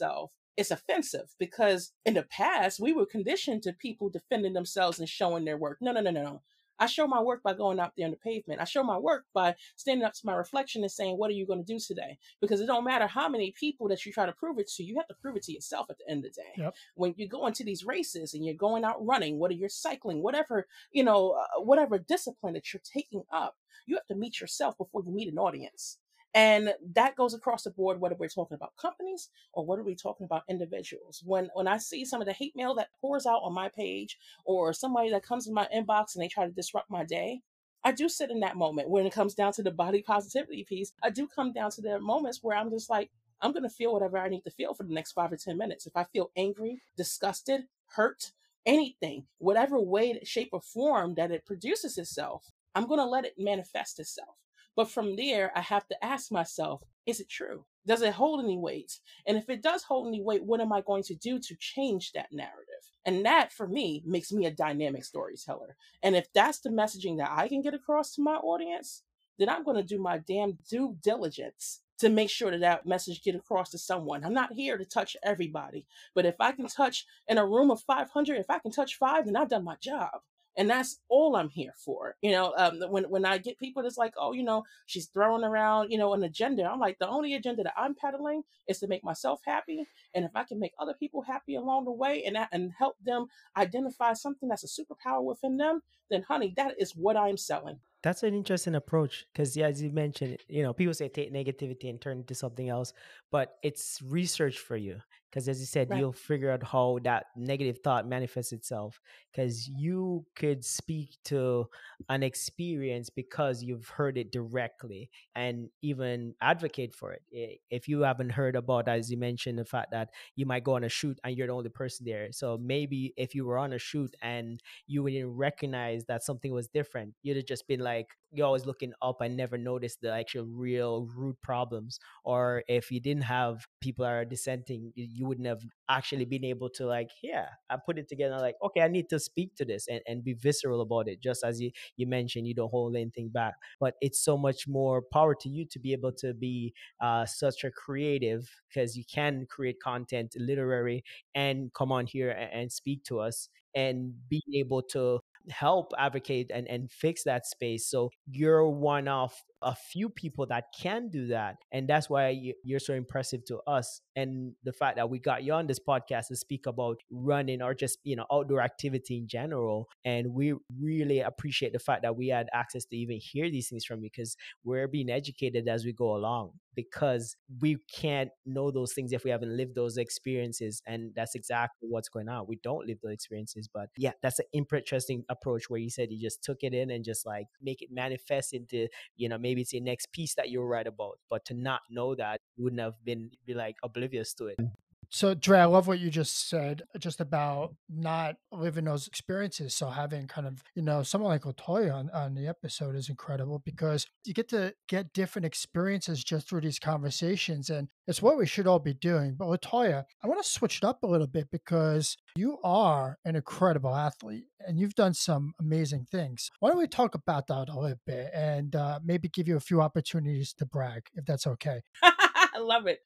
it's offensive, because in the past we were conditioned to people defending themselves and showing their work. No, no, no, no, no. I show my work by going out there on the pavement. I show my work by standing up to my reflection and saying, what are you going to do today? Because it don't matter how many people that you try to prove it to, you have to prove it to yourself at the end of the day. Yep. When you go into these races and you're going out running, whether you're cycling, whatever, whatever discipline that you're taking up, you have to meet yourself before you meet an audience. And that goes across the board, whether we're talking about companies or whether we're talking about individuals. When I see some of the hate mail that pours out on my page, or somebody that comes in my inbox and they try to disrupt my day, I do sit in that moment. When it comes down to the body positivity piece, I do come down to the moments where I'm just like, I'm going to feel whatever I need to feel for the next 5 or 10 minutes. If I feel angry, disgusted, hurt, anything, whatever way, shape, or form that it produces itself, I'm going to let it manifest itself. But from there, I have to ask myself, is it true? Does it hold any weight? And if it does hold any weight, what am I going to do to change that narrative? And that, for me, makes me a dynamic storyteller. And if that's the messaging that I can get across to my audience, then I'm going to do my damn due diligence to make sure that that message get across to someone. I'm not here to touch everybody. But if I can touch in a room of 500, if I can touch 5, then I've done my job. And that's all I'm here for. When I get people that's like, oh, she's throwing around, an agenda. I'm like, the only agenda that I'm peddling is to make myself happy. And if I can make other people happy along the way and help them identify something that's a superpower within them, then honey, that is what I'm selling. That's an interesting approach because, yeah, as you mentioned, people say take negativity and turn it into something else, but it's research for you because, as you said, Right. you'll figure out how that negative thought manifests itself because you could speak to an experience because you've heard it directly and even advocate for it. If you haven't heard about, as you mentioned, the fact that you might go on a shoot and you're the only person there. So maybe if you were on a shoot and you wouldn't recognize that something was different, you'd have just been like, you're always looking up and never noticed the actual real root problems. Or if you didn't have people that are dissenting, you wouldn't have actually been able to I put it together like, okay, I need to speak to this and be visceral about it. Just as you mentioned, you don't hold anything back, but it's so much more power to you to be able to be such a creative because you can create content, literary, and come on here and speak to us and be able to help advocate and fix that space. So you're one of a few people that can do that. And that's why you're so impressive to us. And the fact that we got you on this podcast to speak about running or just, outdoor activity in general. And we really appreciate the fact that we had access to even hear these things from you because we're being educated as we go along because we can't know those things if we haven't lived those experiences. And that's exactly what's going on. We don't live those experiences. But yeah, that's an interesting approach where you said you just took it in and just like make it manifest into, maybe it's your next piece that you'll write about. But to not know that, you wouldn't have be like oblivious to it. So, Dre, I love what you just said, just about not living those experiences. So, having kind of, someone like Latoya on the episode is incredible because you get to get different experiences just through these conversations. And it's what we should all be doing. But, Latoya, I want to switch it up a little bit because you are an incredible athlete and you've done some amazing things. Why don't we talk about that a little bit and maybe give you a few opportunities to brag, if that's okay? I love it.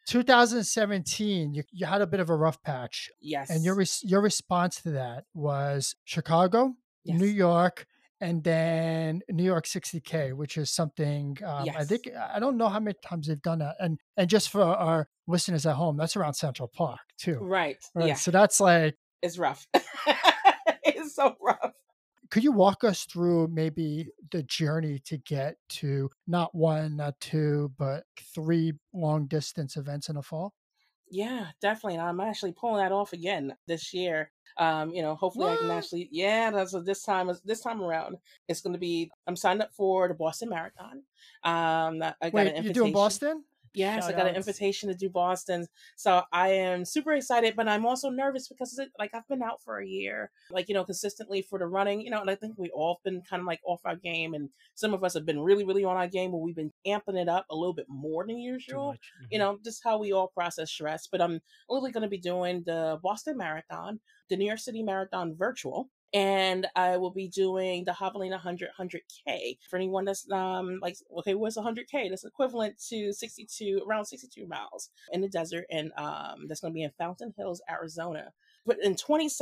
2017, you had a bit of a rough patch. Yes. And your response to that was Chicago, Yes. New York, and then New York 60K, which is something Yes. I don't know how many times they've done that. And just for our listeners at home, that's around Central Park too. Right. Right. Yeah. So that's like, It's rough. It's so rough. could you walk us through maybe the journey to get to not 1, not 2, but 3 long distance events in the fall? Yeah, definitely. And I'm actually pulling that off again this year. Hopefully I can What? actually, that's this time around. It's going to be, I'm signed up for the Boston Marathon. I got an Wait, invitation. you're doing Boston? Yes, I got an Shout-outs. invitation to do Boston. So I am super excited, but I'm also nervous because I've been out for a year, consistently for the running, and I think we all been kind of like off our game, and some of us have been really, really on our game, but we've been amping it up a little bit more than Too usual, much. Mhm. just how we all process stress. But I'm really going to be doing the Boston Marathon, the New York City Marathon virtual, and I will be doing the Javelina 100K. For anyone that's like, okay, what's 100K? That's equivalent to around 62 miles in the desert, and that's going to be in Fountain Hills, Arizona. But in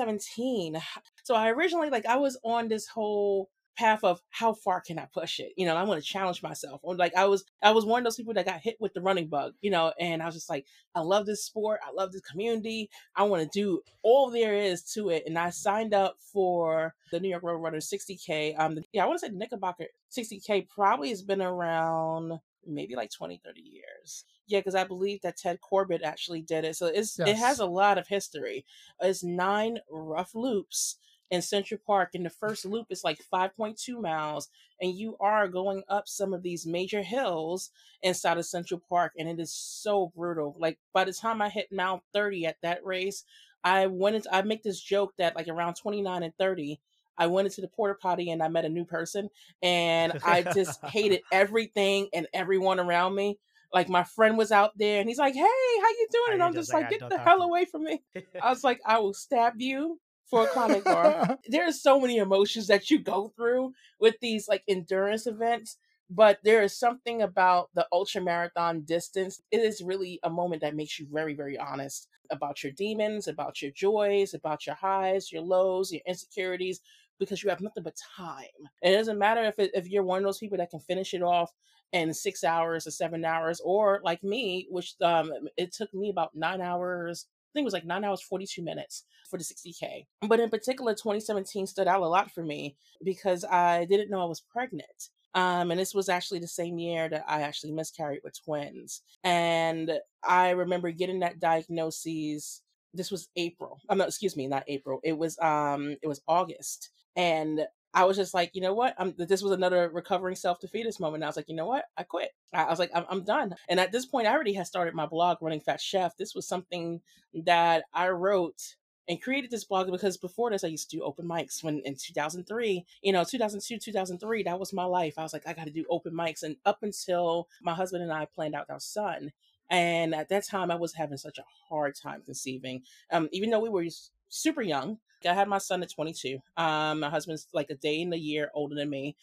2017, so I originally, like, I was on this whole path of how far can I push it? I want to challenge myself. Or like I was one of those people that got hit with the running bug, and I was just like, I love this sport, I love this community, I want to do all there is to it. And I signed up for the New York Road Runners 60K. I want to say the Knickerbocker 60K probably has been around maybe like 20-30 years. Yeah, because I believe that Ted Corbett actually did it. So it has Yes. a lot of history. It's 9 rough loops in Central Park, and the first loop is like 5.2 miles, and you are going up some of these major hills inside of Central Park, and it is so brutal. Like, by the time I hit mile 30 at that race, I make this joke that like around 29 and 30, I went into the porta potty and I met a new person, and I just hated everything and everyone around me. Like, my friend was out there and he's like, "Hey, how you doing?" And And you're I'm just just like, like, I "Get don't the talk hell to away from me." you. I was like, "I will stab you for a Klondike bar." There's so many emotions that you go through with these like endurance events, but there is something about the ultra marathon distance. It is really a moment that makes you very, very honest about your demons, about your joys, about your highs, your lows, your insecurities, because you have nothing but time. And it doesn't matter if you're one of those people that can finish it off in 6 hours or 7 hours, or like me, which it took me about 9 hours. I think it was like 9 hours 42 minutes for the 60K. But in particular, 2017 stood out a lot for me because I didn't know I was pregnant. And this was actually the same year that I actually miscarried with twins. And I remember getting that diagnosis. This was April. No, excuse me, not April. It was August. And I was just like, you know what? This was another recovering self-defeatist moment. I was like, you know what? I quit. I was like, I'm done. And at this point, I already had started my blog, Running Fat Chef. This was something that I wrote and created this blog because before this, I used to do open mics when in 2003, 2002, 2003, that was my life. I was like, I got to do open mics. And up until my husband and I planned out our son. And at that time, I was having such a hard time conceiving. Even though we were super young, I had my son at 22. My husband's like a day and a year older than me.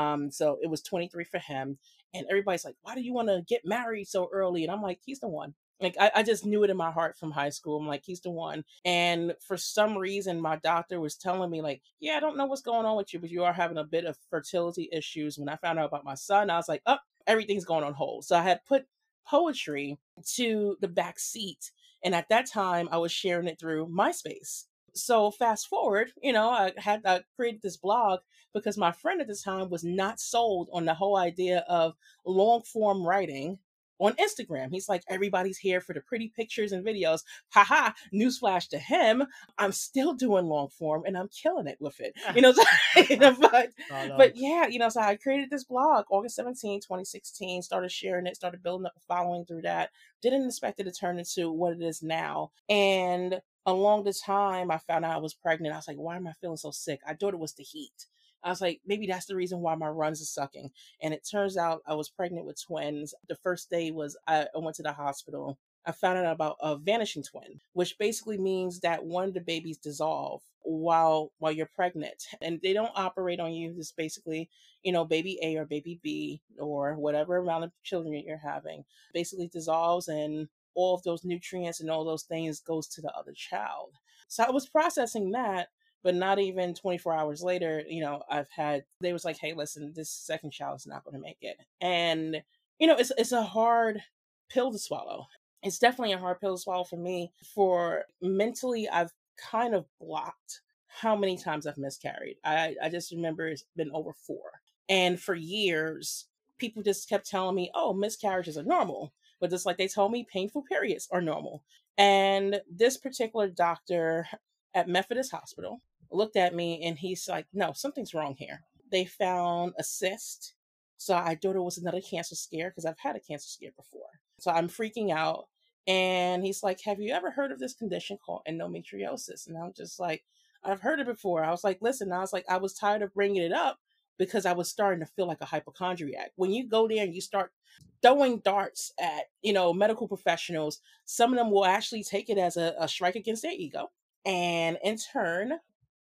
So it was 23 for him. And everybody's like, why do you want to get married so early? And I'm like, he's the one. Like, I just knew it in my heart from high school. I'm like, he's the one. And for some reason, my doctor was telling me, like, yeah, I don't know what's going on with you, but you are having a bit of fertility issues. When I found out about my son, I was like, oh, everything's going on hold. So I had put poetry to the back seat. And at that time, I was sharing it through MySpace. So fast forward, I created this blog because my friend at the time was not sold on the whole idea of long form writing on Instagram. He's like, everybody's here for the pretty pictures and videos. Haha, newsflash to him. I'm still doing long form and I'm killing it with it. But yeah, so I created this blog August 17, 2016, started sharing it, started building up a following through that. Didn't expect it to turn into what it is now. And along the time I found out I was pregnant, I was like, why am I feeling so sick? I thought it was the heat. I was like, maybe that's the reason why my runs are sucking. And it turns out I was pregnant with twins. The first day was I went to the hospital. I found out about a vanishing twin, which basically means that one of the babies dissolve while you're pregnant, and they don't operate on you. It's basically, baby A or baby B or whatever amount of children you're having basically dissolves, and all of those nutrients and all those things goes to the other child. So I was processing that, but not even 24 hours later, they was like, hey, listen, this second child is not going to make it. And, it's a hard pill to swallow. It's definitely a hard pill to swallow for me. For mentally, I've kind of blocked how many times I've miscarried. I just remember it's been over 4. And for years, people just kept telling me, oh, miscarriages are normal. But just like they told me, painful periods are normal. And this particular doctor at Methodist Hospital looked at me and he's like, no, something's wrong here. They found a cyst. So I thought it was another cancer scare because I've had a cancer scare before. So I'm freaking out. And he's like, have you ever heard of this condition called endometriosis? And I'm just like, I've heard it before. I was like, listen, I was tired of bringing it up because I was starting to feel like a hypochondriac. When you go there and you start throwing darts at, medical professionals, some of them will actually take it as a strike against their ego. And in turn,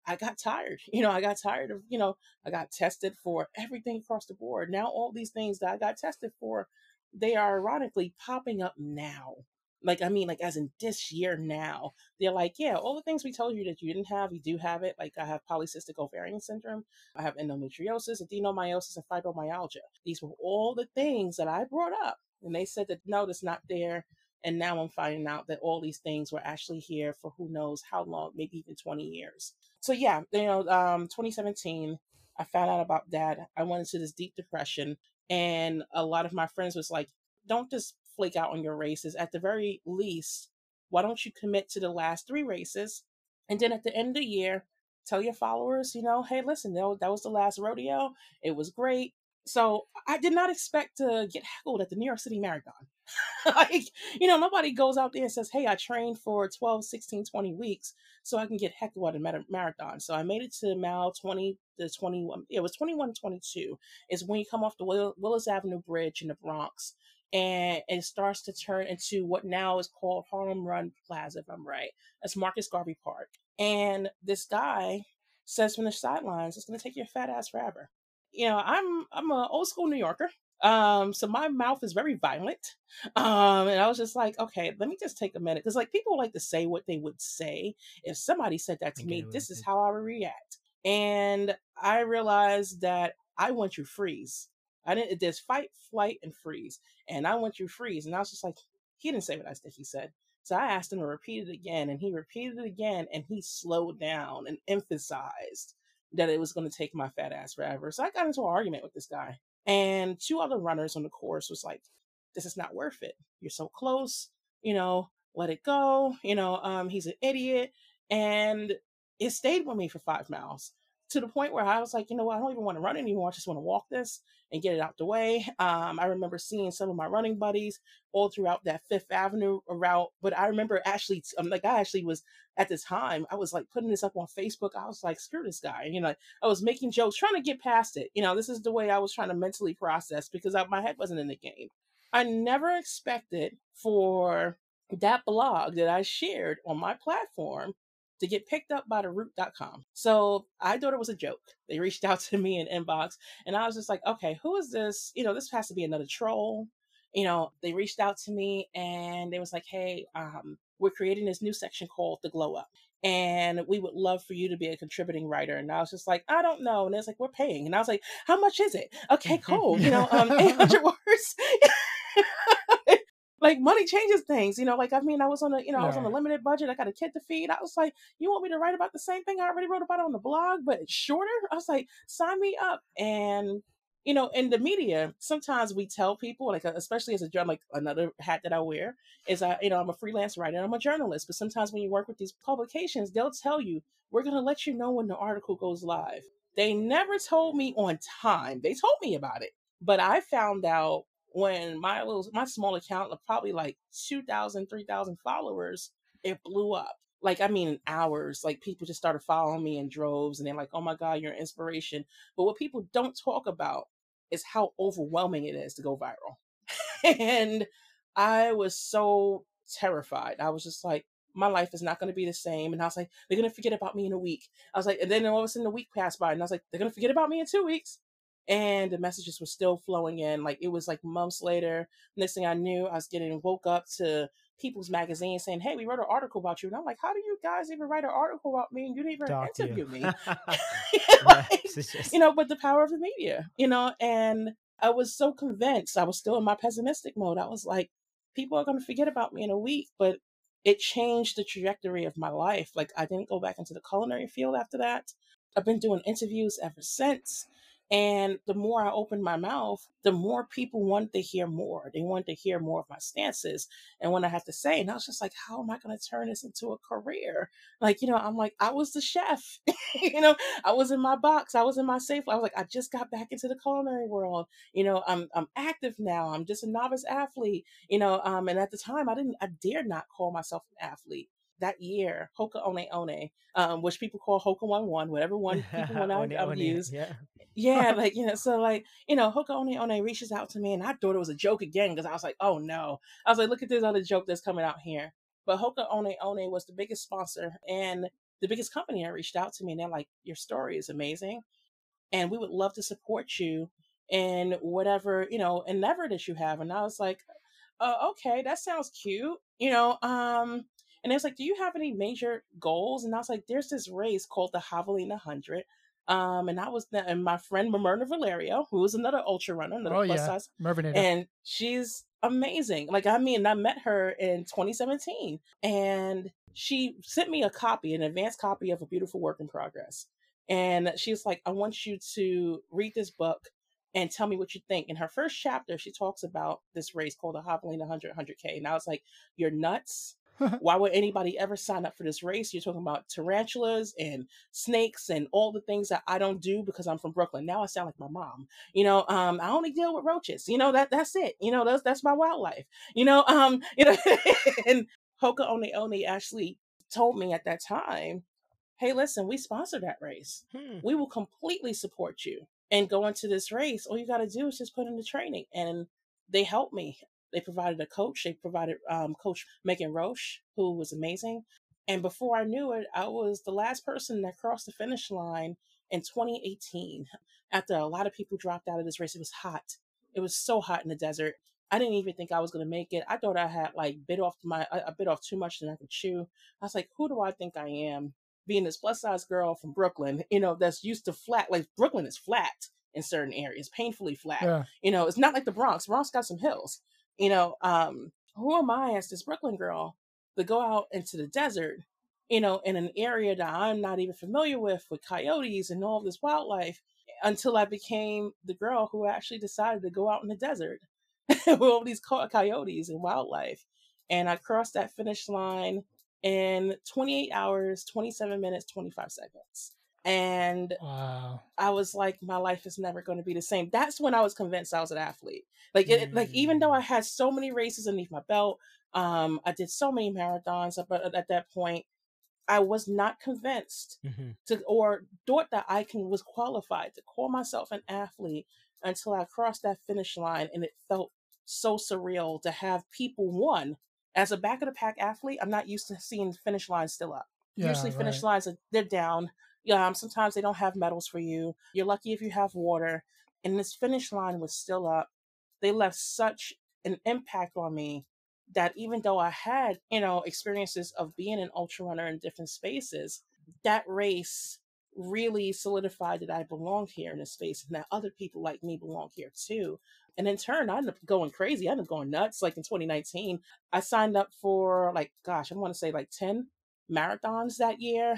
I got tired. I got tired of, I got tested for everything across the board. Now, all these things that I got tested for, they are ironically popping up now. Like, I mean, like, as in this year now. They're like, yeah, all the things we told you that you didn't have, you do have it. Like, I have polycystic ovarian syndrome, I have endometriosis, adenomyosis, and fibromyalgia. These were all the things that I brought up. And they said that, no, that's not there. And now I'm finding out that all these things were actually here for who knows how long, maybe even 20 years. So yeah, 2017, I found out about that. I went into this deep depression, and a lot of my friends was like, don't just flake out on your races. At the very least, why don't you commit to the last 3 races? And then at the end of the year, tell your followers, hey, listen, that was the last rodeo. It was great. So I did not expect to get heckled at the New York City Marathon. Like, nobody goes out there and says, hey, I trained for 12, 16, 20 weeks so I can get heckled at a marathon. So I made it to mile 20 to 21. It was 21, 22 is when you come off the Willis Avenue Bridge in the Bronx, and it starts to turn into what now is called Harlem Run Plaza, if I'm right. That's Marcus Garvey Park. And this guy says from the sidelines, it's going to take your fat ass forever. I'm an old school New Yorker. So my mouth is very violent. And I was just like, okay, let me just take a minute. Because like people like to say what they would say. If somebody said that to me, this is how I would react. And I realized that I went through freeze. There's fight, flight, and freeze. And I went through freeze. And I was just like, he didn't say what I think he said. So I asked him to repeat it again, and he repeated it again, and he slowed down and emphasized that it was going to take my fat ass forever. So I got into an argument with this guy. And 2 other runners on the course was like, this is not worth it. You're so close, let it go. He's an idiot. And it stayed with me for 5 miles to the point where I was like, I don't even want to run anymore. I just want to walk this and get it out the way. I remember seeing some of my running buddies all throughout that Fifth Avenue route. But I remember actually, I actually was at the time, I was like putting this up on Facebook. I was like, screw this guy. I was making jokes, trying to get past it. This is the way I was trying to mentally process because my head wasn't in the game. I never expected for that blog that I shared on my platform to get picked up by theroot.com. So I thought it was a joke. They reached out to me in inbox, and I was just like, okay, who is this? This has to be another troll. They reached out to me and they was like, hey, we're creating this new section called The Glow Up, and we would love for you to be a contributing writer. And I was just like, I don't know. And it's like, we're paying. And I was like, how much is it? Okay, cool. 800 words. Like money changes things, like, I was on I was on a limited budget. I got a kid to feed. I was like, you want me to write about the same thing I already wrote about on the blog, but shorter? I was like, sign me up. And, in the media, sometimes we tell people, like, especially as a journalist, like another hat that I wear is, I'm a freelance writer and I'm a journalist. But sometimes when you work with these publications, they'll tell you, we're going to let you know when the article goes live. They never told me on time. They told me about it, but I found out when my small account of probably like 2,000, 3,000 followers, it blew up. Like, in hours, like people just started following me in droves, and they're like, oh my God, you're an inspiration. But what people don't talk about is how overwhelming it is to go viral. And I was so terrified. I was just like, my life is not going to be the same. And I was like, they're going to forget about me in a week. I was like, and then all of a sudden the week passed by, and I was like, they're going to forget about me in 2 weeks. And the messages were still flowing in. Like, it was like months later. Next thing I knew, I was getting woke up to People's Magazine saying, hey, we wrote an article about you. And I'm like, how do you guys even write an article about me and you didn't even interview me? Like, but the power of the media, and I was so convinced. I was still in my pessimistic mode. I was like, people are going to forget about me in a week. But it changed the trajectory of my life. Like, I didn't go back into the culinary field after that. I've been doing interviews ever since. And the more I opened my mouth, the more people wanted to hear more. They wanted to hear more of my stances and what I had to say. And I was just like, how am I going to turn this into a career? Like, I'm like, I was the chef. I was in my box. I was in my safe. I was like, I just got back into the culinary world. I'm active now. I'm just a novice athlete. And at the time, I dared not call myself an athlete. That year, Hoka One One, which people call Hoka 1-1, whatever one people want to use. Yeah, like, so like, Hoka One One reaches out to me, and I thought it was a joke again because I was like, oh no. I was like, look at this other joke that's coming out here. But Hoka One One was the biggest sponsor, and the biggest company reached out to me and they're like, your story is amazing and we would love to support you in whatever, endeavor that you have. And I was like, okay, that sounds cute, and it's like, do you have any major goals? And I was like, there's this race called the Javelina 100. And my friend Myrna Valerio, who is another ultra runner, another Oh plus yeah, size, Mervinator. and she's amazing. Like, I mean, I met her in 2017, and she sent me a copy, an advanced copy of A Beautiful Work in Progress. And she's like, I want you to read this book and tell me what you think. In her first chapter, she talks about this race called the Javelina 100, 100K. And I was like, you're nuts. Why would anybody ever sign up for this race? You're talking about tarantulas and snakes and all the things that I don't do because I'm from Brooklyn. Now I sound like my mom. I only deal with roaches. That's it. That's my wildlife. And Hoka One One actually told me at that time, hey, listen, we sponsor that race. We will completely support you and go into this race. All you got to do is just put in the training. And they helped me. They provided a coach. They provided Coach Megan Roche, who was amazing. And before I knew it, I was the last person that crossed the finish line in 2018. After a lot of people dropped out of this race, it was hot. It was so hot in the desert. I didn't even think I was going to make it. I thought I had bit off too much than I could chew. I was like, who do I think I am? Being this plus size girl from Brooklyn, that's used to flat. Like, Brooklyn is flat in certain areas, painfully flat. Yeah. It's not like the Bronx. Bronx got some hills. Who am I as this Brooklyn girl to go out into the desert, in an area that I'm not even familiar with coyotes and all this wildlife, until I became the girl who actually decided to go out in the desert with all these coyotes and wildlife. And I crossed that finish line in 28 hours, 27 minutes, 25 seconds. And Wow. I was like, my life is never going to be the same. That's when I was convinced I was an athlete. Even though I had so many races underneath my belt, I did so many marathons, but at that point, I was not convinced or thought that I was qualified to call myself an athlete until I crossed that finish line. And it felt so surreal to have people, as a back of the pack athlete, I'm not used to seeing finish lines still up. Yeah, Usually finish right. lines, they're down. Sometimes they don't have medals for you. You're lucky if you have water. And this finish line was still up. They left such an impact on me that even though I had, experiences of being an ultra runner in different spaces, that race really solidified that I belong here in this space and that other people like me belong here too. And in turn, I ended up going crazy. I ended up going nuts. Like in 2019, I signed up for I want to say 10 marathons that year.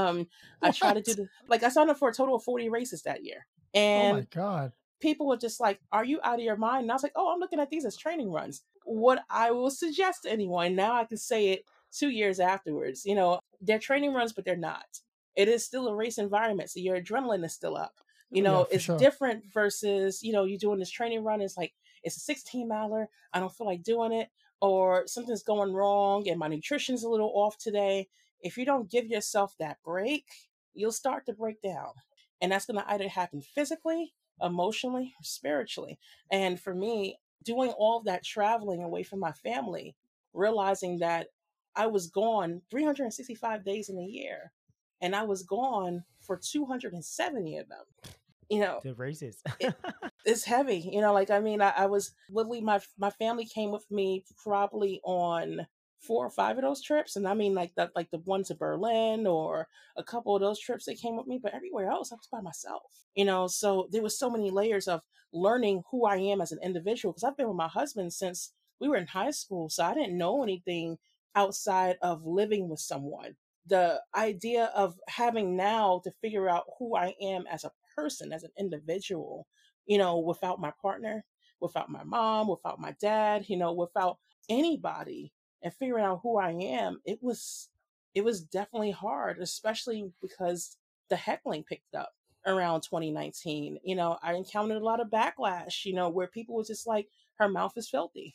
I tried to do I signed up for a total of 40 races that year. And oh my God. people were just like, are you out of your mind? And I was like, oh, I'm looking at these as training runs. What I will suggest to anyone, now I can say it 2 years afterwards, they're training runs, but they're not. It is still a race environment. So your adrenaline is still up. Yeah, for It's sure. different versus, you doing this training run. It's like, it's a 16-miler. I don't feel like doing it. Or something's going wrong and my nutrition's a little off today. If you don't give yourself that break, you'll start to break down. And that's going to either happen physically, emotionally, or spiritually. And for me, doing all of that traveling away from my family, realizing that I was gone 365 days in a year, and I was gone for 270 of them. The races. It's heavy. I was literally, my family came with me probably on 4 or 5 of those trips, and I mean the one to Berlin or a couple of those trips that came with me, but everywhere else I was by myself. So there was so many layers of learning who I am as an individual, because I've been with my husband since we were in high school, so I didn't know anything outside of living with someone. The idea of having now to figure out who I am as a person, as an individual, without my partner, without my mom, without my dad, without anybody, and figuring out who I am, it was definitely hard, especially because the heckling picked up around 2019. I encountered a lot of backlash, where people were just like, her mouth is filthy.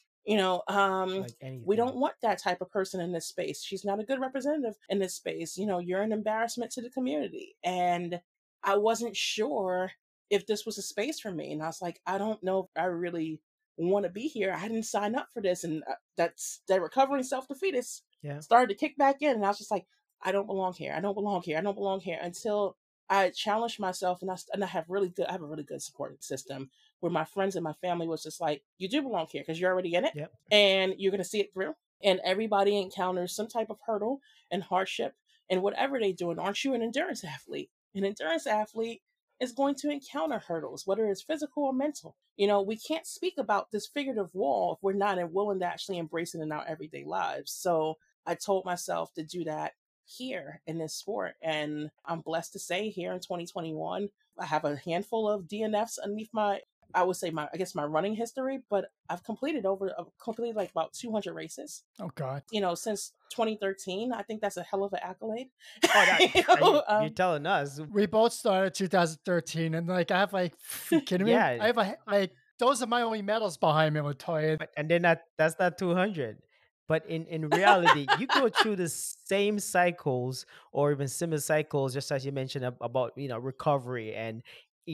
Like We anything. don't want that type of person in this space. She's not a good representative in this space. You're an embarrassment to the community. And I wasn't sure if this was a space for me. And I was like, I don't know if I really want to be here. I didn't sign up for this. And that recovering self-defeatist Yeah. started to kick back in. And I was just like, I don't belong here. I don't belong here. I don't belong here until I challenged myself, and I have a really good support system where my friends and my family was just like, you do belong here because you're already in it Yep. and you're going to see it through. And everybody encounters some type of hurdle and hardship and whatever they do. And aren't you an endurance athlete? An endurance athlete is going to encounter hurdles, whether it's physical or mental. We can't speak about this figurative wall if we're not willing to actually embrace it in our everyday lives. So I told myself to do that here in this sport. And I'm blessed to say here in 2021, I have a handful of DNFs underneath I would say my running history, but I've completed like about 200 races. Oh God. Since 2013, I think that's a hell of an accolade. Oh, that you're Um, telling us. We both started 2013, and like I have like, you kidding me? Yeah. I have like those are my only medals behind me, Latoya. And then that's not 200. But in reality, you go through the same cycles or even similar cycles, just as you mentioned about recovery and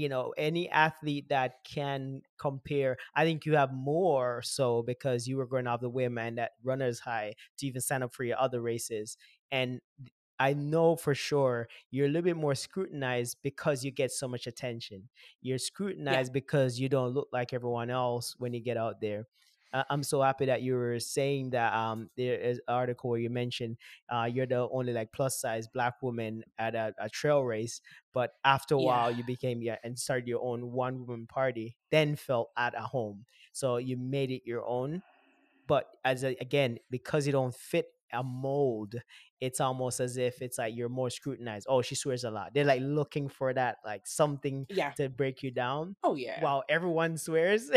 any athlete that can compare. I think you have more so because you were going off the whim and that runner's high to even sign up for your other races. And I know for sure you're a little bit more scrutinized because you get so much attention. You're yeah, scrutinized because you don't look like everyone else when you get out there. I'm so happy that you were saying that there is an article where you mentioned you're the only like plus size black woman at a trail race, but after a yeah, while you became and started your own one woman party, then felt at a home. So you made it your own, but again, because you don't fit a mold, it's almost as if it's like you're more scrutinized. Oh, she swears a lot. They're like looking for that, like something yeah. to break you down. Oh yeah. While everyone swears,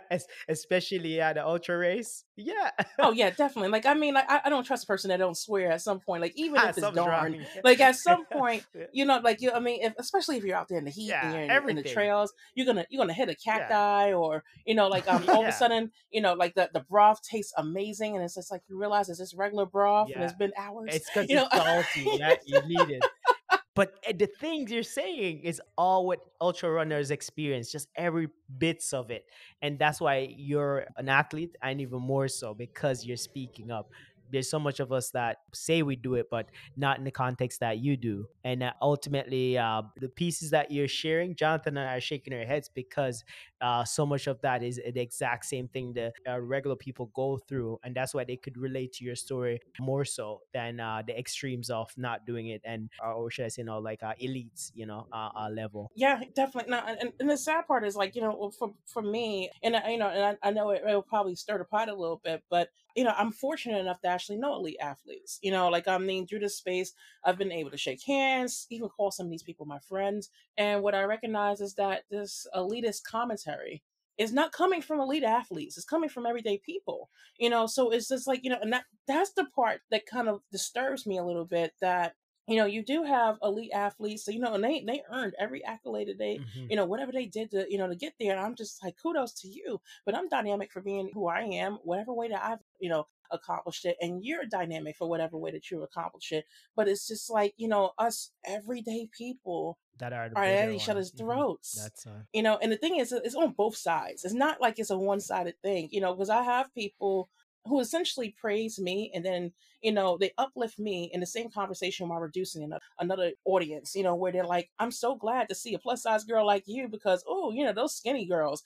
especially at the ultra race. Yeah. Oh yeah, definitely. Like I mean, like I don't trust a person that don't swear at some point. Like even if it's Something's darn, wrong. like at some point, like I mean, especially if you're out there in the heat and Yeah, you're in the everything. trails, you're gonna hit a Yeah. cacti or like all of a Yeah. sudden, like the broth tastes amazing and it's just like you realize it's just regular broth and Yeah. it's been hours. It's because You it's know. salty. Yeah, you need it. But the things you're saying is all what ultra runners experience, just every bits of it. And that's why you're an athlete, and even more so because you're speaking up. There's so much of us that say we do it, but not in the context that you do. And ultimately, the pieces that you're sharing, Jonathan and I are shaking our heads because so much of that is the exact same thing that regular people go through. And that's why they could relate to your story more so than the extremes of not doing it, and or should I say, like elites, level. Yeah, definitely. No, and the sad part is like for me, and I know it'll probably stir the pot a little bit, but I'm fortunate enough to actually know elite athletes. Like I mean, through this space, I've been able to shake hands, even call some of these people my friends, and what I recognize is that this elitist commentary is not coming from elite athletes; it's coming from everyday people. So it's just like and that's the part that kind of disturbs me a little bit. That you do have elite athletes, so, and they earned every accolade that they, Hmm. whatever they did to, to get there. And I'm just like, kudos to you. But I'm dynamic for being who I am, whatever way that I've, accomplished it. And you're dynamic for whatever way that you accomplish it. But it's just like, us everyday people That are the are at bigger each other's ones. Hmm. throats. That's And the thing is, it's on both sides. It's not like it's a one-sided thing, because I have people who essentially praise me and then, they uplift me in the same conversation while reducing another audience, where they're like, I'm so glad to see a plus size girl like you because, oh, those skinny girls,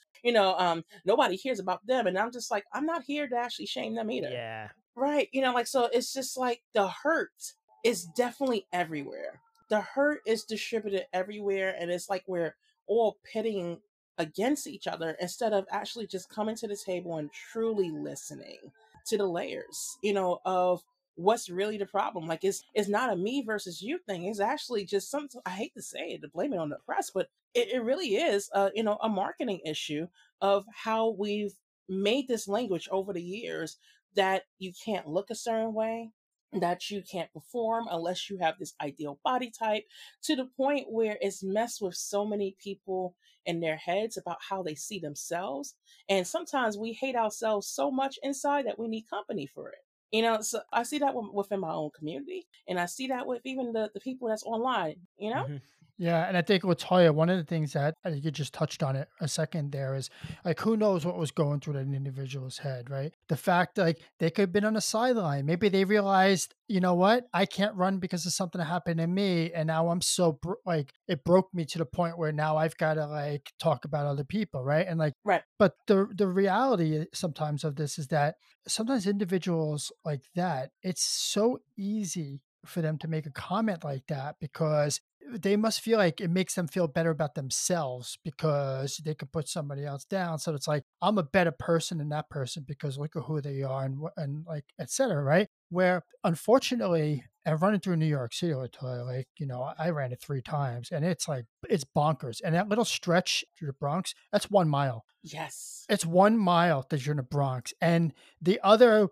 nobody hears about them. And I'm just like, I'm not here to actually shame them either. yeah. Right. Like, so it's just like the hurt is definitely everywhere. The hurt is distributed everywhere. And it's like we're all pitting against each other instead of actually just coming to the table and truly listening to the layers, of what's really the problem. Like it's not a me versus you thing. It's actually just something, I hate to say it, to blame it on the press, but it really is a marketing issue of how we've made this language over the years that you can't look a certain way, that you can't perform unless you have this ideal body type, to the point where it's messed with so many people in their heads about how they see themselves. And sometimes we hate ourselves so much inside that we need company for it. So I see that within my own community, and I see that with even the people that's online. Hmm. Yeah, and I think with Toya, one of the things that I think you just touched on it a second there is like who knows what was going through that individual's head, right? The fact like they could have been on the sideline. Maybe they realized, you know what, I can't run because of something that happened to me, and now I'm so like it broke me to the point where now I've got to like talk about other people, right? And like, Right. but the reality sometimes of this is that sometimes individuals like that, it's so easy for them to make a comment like that because they must feel like it makes them feel better about themselves because they could put somebody else down. So it's like I'm a better person than that person because look at who they are and like etc. Right? Where unfortunately, and running through New York City, like I ran it 3 times, and it's like it's bonkers. And that little stretch through the Bronx, that's 1 mile. Yes. It's 1 mile that you're in the Bronx. And the other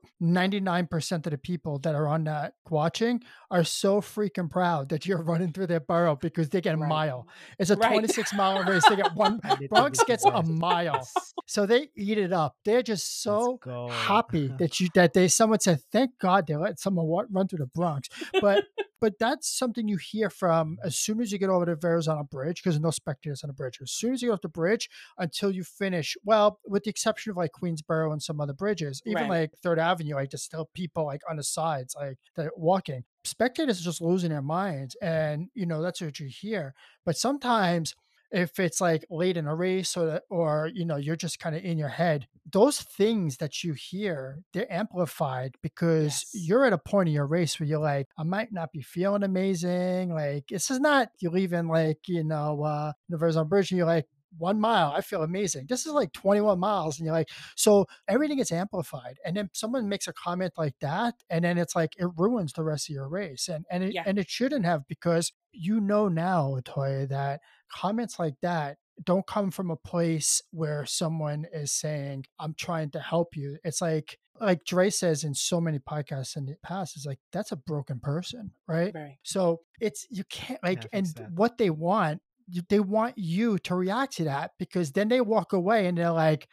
99% of the people that are on that watching are so freaking proud that you're running through their borough because they get a Right. mile. It's a Right. 26-mile race. They get one. And they think Bronx it's the gets a best. mile. So they eat it up. They're just Let's so go. happy that someone said, thank God they let someone run through the Bronx. But that's something you hear from as soon as you get over the Verrazano Bridge, because there's no spectators on the bridge. As soon as you get off the bridge until you finish, well, with the exception of like Queensboro and some other bridges, even Right. like Third Avenue, like there's still people like on the sides, like that are walking. Spectators are just losing their minds. And, that's what you hear. But sometimes if it's like late in a race or you're just kind of in your head, those things that you hear, they're amplified because Yes. you're at a point in your race where you're like, I might not be feeling amazing. Like this is not you leaving like, the Verrazano Bridge and you're like, 1 mile, I feel amazing. This is like 21 miles. And you're like, so everything gets amplified. And then someone makes a comment like that. And then it's like, it ruins the rest of your race. Yeah. And it shouldn't have because now, Toya, that comments like that don't come from a place where someone is saying, I'm trying to help you. It's like Dre says in so many podcasts in the past, is like, that's a broken person, right? Very. So it's, you can't like, Yeah, fix and that. what they want, they want you to react to that because then they walk away and they're like,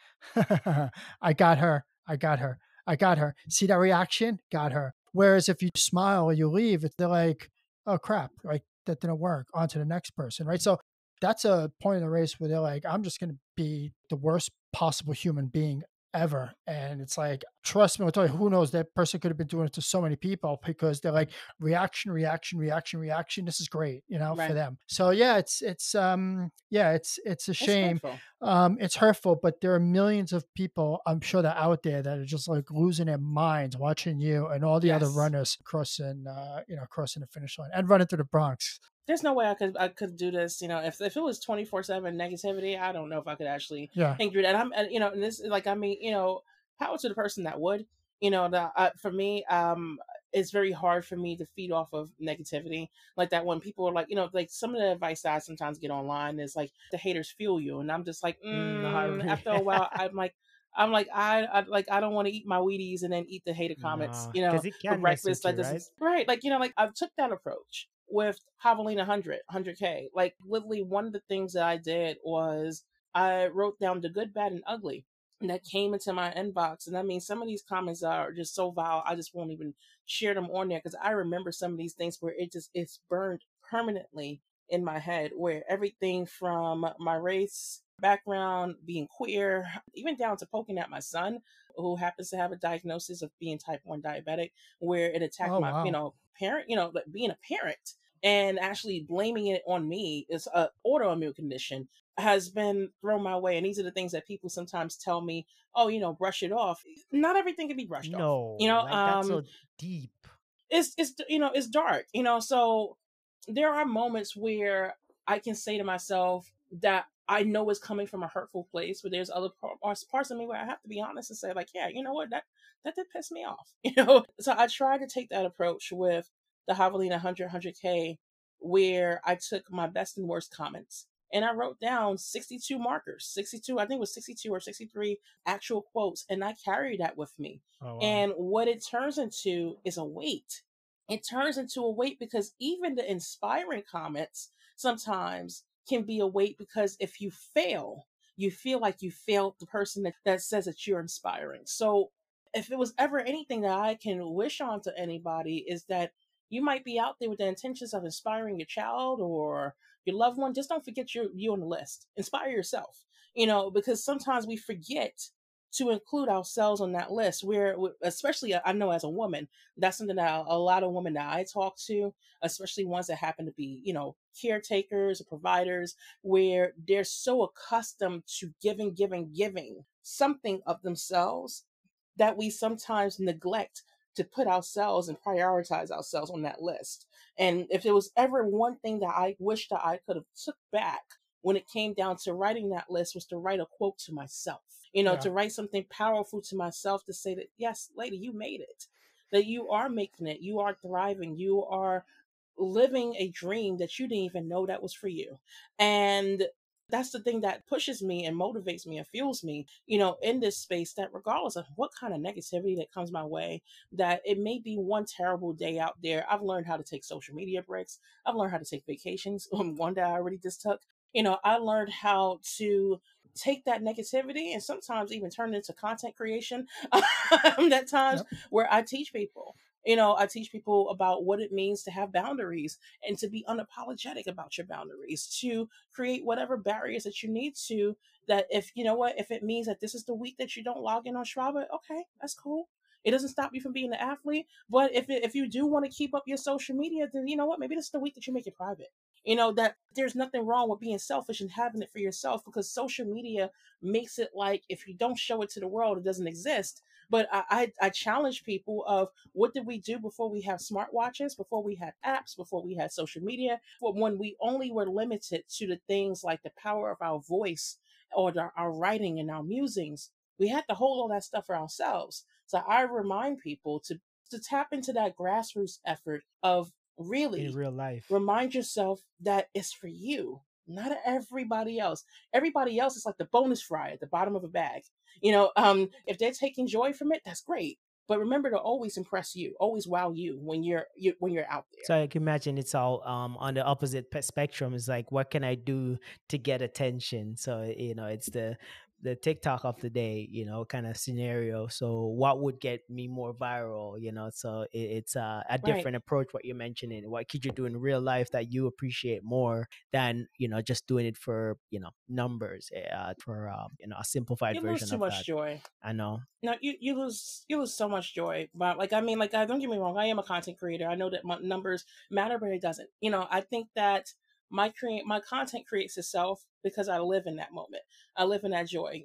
I got her. I got her. I got her. See that reaction? Got her. Whereas if you smile or you leave, they're like, oh crap, like that didn't work. On to the next person, right? So that's a point in the race where they're like, I'm just going to be the worst possible human being ever. And it's like, trust me, I'll tell you, who knows, that person could have been doing it to so many people because they're like reaction, reaction, reaction, reaction. This is great, for Right. them. So yeah, it's a It's shame. hurtful. It's hurtful, but there are millions of people, I'm sure, that out there that are just like losing their minds watching you and all the other Yes. runners crossing the finish line and running through the Bronx. There's no way I could do this. If it was 24/7 negativity, I don't know if I could actually Yeah. hang through that. And this like I mean, power to the person that would. For me, it's very hard for me to feed off of negativity like that. When people are like, like some of the advice that I sometimes get online is like the haters fuel you, and I'm just like, Not really. after a while, I don't want to eat my Wheaties and then eat the hater comments, No, because it for can mess breakfast. with Like you, this right? is right. Like, like I took that approach with Javelina 100K. Like literally one of the things that I did was I wrote down the good, bad, and ugly that came into my inbox. And I mean, some of these comments are just so vile, I just won't even share them on there because I remember some of these things where it's burned permanently in my head, where everything from my race, background, being queer, even down to poking at my son, who happens to have a diagnosis of being type 1 diabetic, where it attacked Oh my, wow. parent, like being a parent and actually blaming it on me is a autoimmune condition has been thrown my way. And these are the things that people sometimes tell me, oh, brush it off. Not everything can be brushed off. No, like that's so deep. It's dark, so there are moments where I can say to myself that I know is coming from a hurtful place, but there's other parts of me where I have to be honest and say like, yeah, you know what, that did piss me off. So I try to take that approach with the Javelina 100K, where I took my best and worst comments and I wrote down 62 markers, 62, I think it was 62 or 63 actual quotes, and I carried that with me. Oh wow. And what it turns into is a weight. It turns into a weight because even the inspiring comments sometimes can be a weight because if you fail, you feel like you failed the person that says that you're inspiring. So if it was ever anything that I can wish on to anybody is that you might be out there with the intentions of inspiring your child or your loved one, just don't forget you on the list. Inspire yourself, because sometimes we forget to include ourselves on that list. Where, especially, I know as a woman, that's something that a lot of women that I talk to, especially ones that happen to be, caretakers or providers, where they're so accustomed to giving, giving, giving something of themselves that we sometimes neglect to put ourselves and prioritize ourselves on that list. And if there was ever one thing that I wish that I could have took back when it came down to writing that list, was to write a quote to myself, Yeah. to write something powerful to myself, to say that, yes, lady, you made it, that you are making it, you are thriving, you are living a dream that you didn't even know that was for you. And that's the thing that pushes me and motivates me and fuels me, in this space, that regardless of what kind of negativity that comes my way, that it may be one terrible day out there, I've learned how to take social media breaks. I've learned how to take vacations. One that I already just took. I learned how to take that negativity and sometimes even turn it into content creation. That times Yep. where I teach people. I teach people about what it means to have boundaries and to be unapologetic about your boundaries, to create whatever barriers that you need to. That if you know what, if it means that this is the week that you don't log in on Strava, okay, that's cool. It doesn't stop you from being an athlete. But if you do want to keep up your social media, then you know what, maybe this is the week that you make it private. That there's nothing wrong with being selfish and having it for yourself, because social media makes it like if you don't show it to the world, it doesn't exist. But I challenge people of, what did we do before we have smartwatches, before we had apps, before we had social media, when we only were limited to the things like the power of our voice, or our writing and our musings. We had to hold all that stuff for ourselves. So I remind people to tap into that grassroots effort of, In really real life. remind yourself that it's for you, not everybody else. Everybody else is like the bonus fry at the bottom of a bag. If they're taking joy from it, that's great. But remember to always impress you, always wow you when you're out So there. I can imagine it's all on the opposite spectrum. It's like, what can I do to get attention? So it's the TikTok of the day, kind of scenario. So what would get me more viral? So it's a Right. different approach. What you're mentioning, what could you do in real life that you appreciate more than just doing it for numbers? For a simplified You lose version too of much that. joy. I know. No, you lose so much joy. But like, I mean, like, don't get me wrong, I am a content creator. I know that my numbers matter, but it doesn't. I think that my content creates itself because I live in that moment. I live in that joy.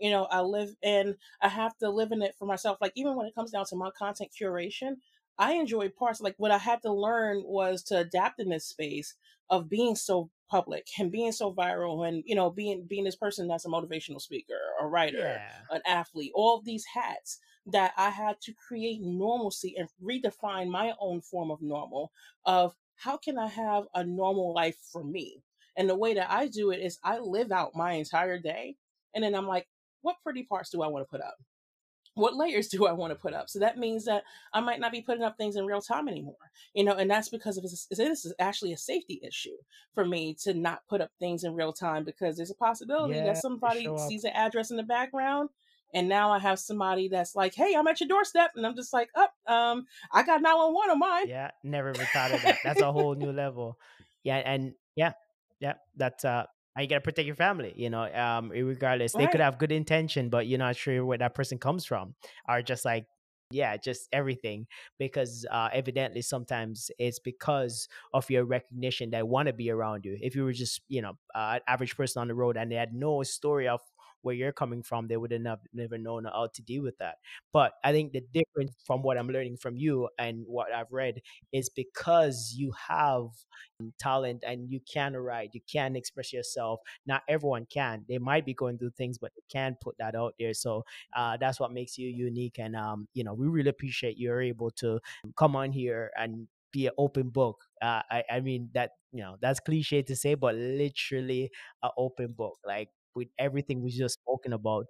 I have to live in it for myself. Like, even when it comes down to my content curation, I enjoy parts. Like, what I had to learn was to adapt in this space of being so public and being so viral, and being this person that's a motivational speaker, a writer, Yeah. an athlete, all of these hats, that I had to create normalcy and redefine my own form of normal, of how can I have a normal life for me. And the way that I do it is I live out my entire day, and then I'm like, what pretty parts do I want to put up? What layers do I want to put up? So that means that I might not be putting up things in real time anymore, and that's because of this is actually a safety issue for me to not put up things in real time, because there's a possibility that Yeah. They somebody show up. sees an address in the background, and now I have somebody that's like, "Hey, I'm at your doorstep," and I'm just like, I got 911 on mine." Yeah, never even thought of that. That's a whole new level. Yeah, and yeah, yeah, that's you gotta protect your family, regardless. They could Right. have good intention, but you're not sure where that person comes from. Or just like, yeah, just everything. Because evidently sometimes it's because of your recognition that want to be around you. If you were just, an average person on the road and they had no story of where you're coming from, they would have never known how to deal with that. But I think the difference from what I'm learning from you and what I've read is because you have talent and you can write, you can express yourself. Not everyone can. They might be going through things, but they can put that out there. So that's what makes you unique. And we really appreciate you're able to come on here and be an open book. I mean that that's cliche to say, but literally an open book. Like with everything we just spoken about,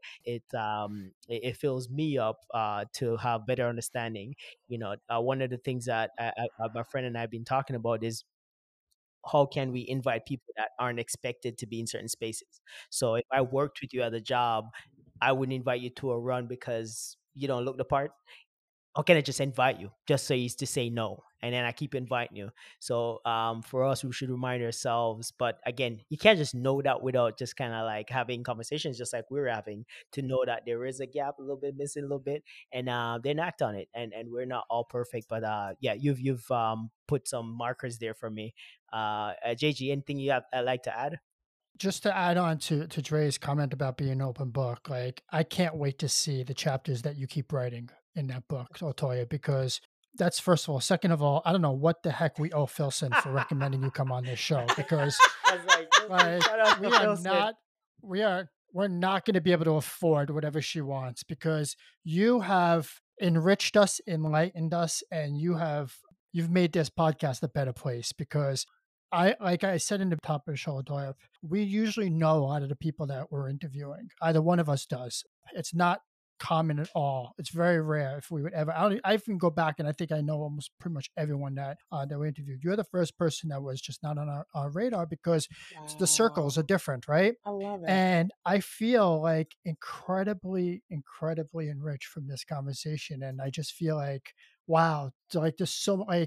it fills me up to have better understanding. One of the things that my friend and I have been talking about is how can we invite people that aren't expected to be in certain spaces. So if I worked with you at a job, I wouldn't invite you to a run because you don't look the part. how can I just invite you just so you to say no? And then I keep inviting you. So for us, we should remind ourselves. But again, you can't just know that without just kind of like having conversations, just like we're having, to know that there is a gap, a little bit missing, a little bit, and then act on it. And we're not all perfect, but yeah, you've put some markers there for me. JG, anything you have like to add? Just to add on to Dre's comment about being an open book, like I can't wait to see the chapters that you keep writing in that book, Latoya, because that's first of all. Second of all, I don't know what the heck we owe Philson for recommending you come on this show because I was like, like shout out we to are Phil Smith. not we are we're not going to be able to afford whatever she wants because you have enriched us, enlightened us, and you've made this podcast a better place because like I said in the top of the show, Doyle, we usually know a lot of the people that we're interviewing. Either one of us does. It's not common at all. It's very rare if we would ever. I can go back and I think I know almost pretty much everyone that we interviewed. You're the first person that was just not on our radar because the circles Wow. are different, right? I love it. And I feel like incredibly enriched from this conversation. And I just feel like, wow, like there's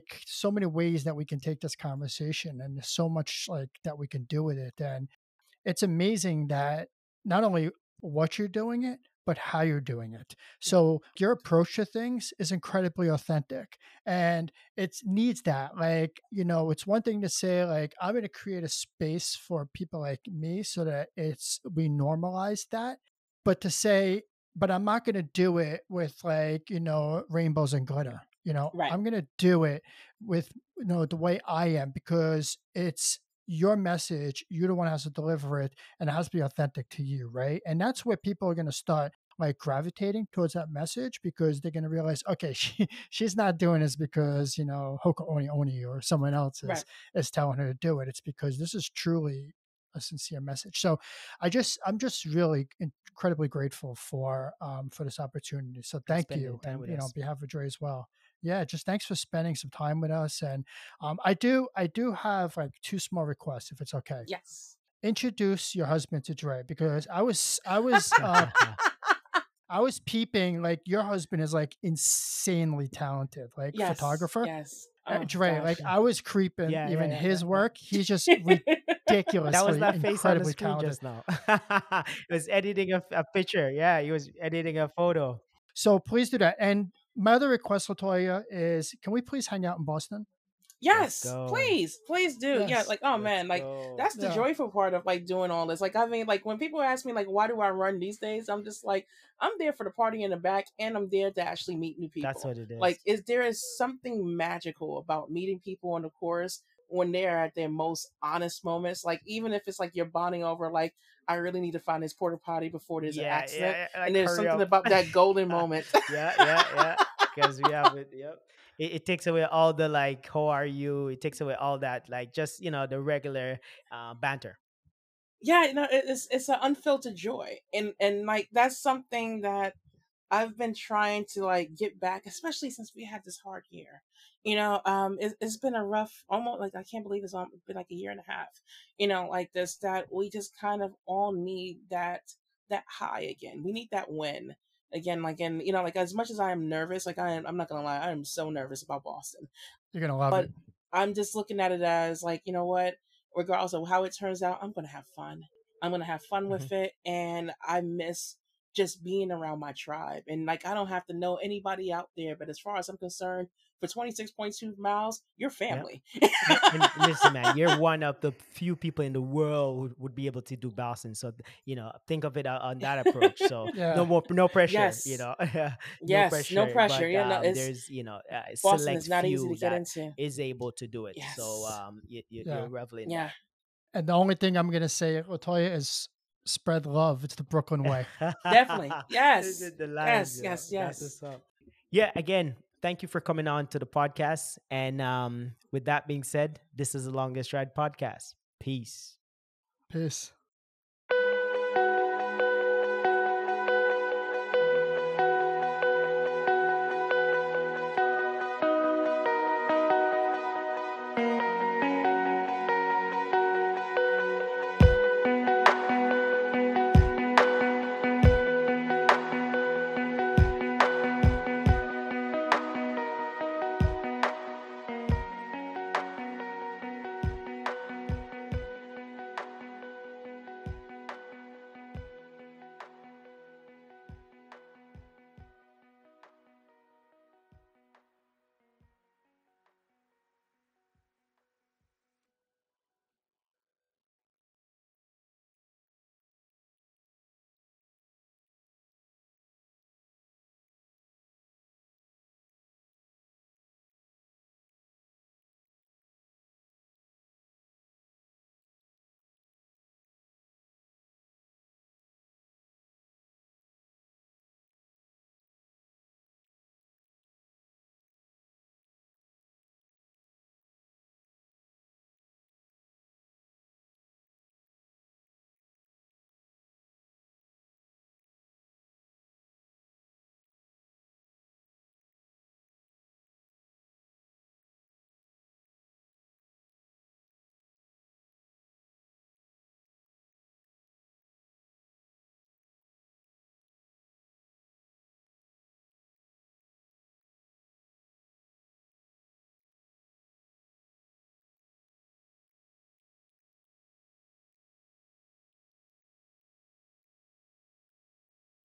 so many ways that we can take this conversation and there's so much like that we can do with it. And it's amazing that not only what you're doing it, but how you're doing it. So your approach to things is incredibly authentic and it needs that. Like, it's one thing to say, like, I'm going to create a space for people like me so that we normalize that. But to say, but I'm not going to do it with like, rainbows and glitter. Right. I'm going to do it with, the way I am because it's your message. You're the one who has to deliver it and it has to be authentic to you. Right. And that's where people are going to start like gravitating towards that message because they're going to realize, okay, she's not doing this because, Hoka Oni Oni or someone else Right. is telling her to do it. It's because this is truly a sincere message. So I'm just really incredibly grateful for this opportunity. So thank spending you. time And, with on us. behalf of Dre as well. Yeah, just thanks for spending some time with us. And I do have like two small requests, if it's okay. Yes. Introduce your husband to Dre because I was peeping, like your husband is like insanely talented, like Yes. photographer. Yes. Oh Dre, like gosh. I was creeping Yeah, even yeah, his yeah. work. He's just That was ridiculously, that face on the incredibly screen talented. just now. He was editing a picture. Yeah, he was editing a photo. So please do that. And my other request, Latoya, is can we please hang out in Boston? Let's Yes, go. please do. Yeah, Yes. like oh Let's man, like go. that's the Yeah. joyful part of like doing all this. Like I mean, like when people ask me like why do I run these days, I'm just like I'm there for the party in the back and I'm there to actually meet new That's people. what it Like is. there is something magical about meeting people on the course when they're at their most honest moments. Like even if it's like you're bonding over like I really need to find this porta potty before there's an Yeah, accident, yeah, and like there's hurry something up. about that golden moment. Yeah. Because we have it. Yep. It takes away all the like, how are you? It takes away all that, like just the regular banter. Yeah, it's an unfiltered joy, and like that's something that I've been trying to like get back, especially since we had this hard year. It's been a rough, almost like I can't believe been like a year and a half. Like this that we just kind of all need that high again. We need that win again. Like and like as much as I am nervous, like I'm not gonna lie, I am so nervous about Boston. You're gonna love But it. I'm just looking at it as like, you know what? Regardless of how it turns out, I'm gonna have fun. I'm gonna have fun Mhm. with it, and I miss just being around my tribe. And like, I don't have to know anybody out there, but as far as I'm concerned, for 26.2 miles, you're Yeah. family. And listen, man, you're one of the few people in the world who would be able to do Boston. So, think of it on that approach. So Yeah. no pressure, Yes, no yes, no pressure. pressure. But It's there's a Boston select is not easy to few get that into. is able to do it. So Yes, you're Yeah. reveling yeah. And the only thing I'm gonna say, Latoya, is spread love. It's the Brooklyn way. Definitely. that. Yes, The lines, yes, yes, that's yes. what's up. Yeah, again, thank you for coming on to the podcast. And with that being said, this is the Longest Ride podcast. Peace. Peace.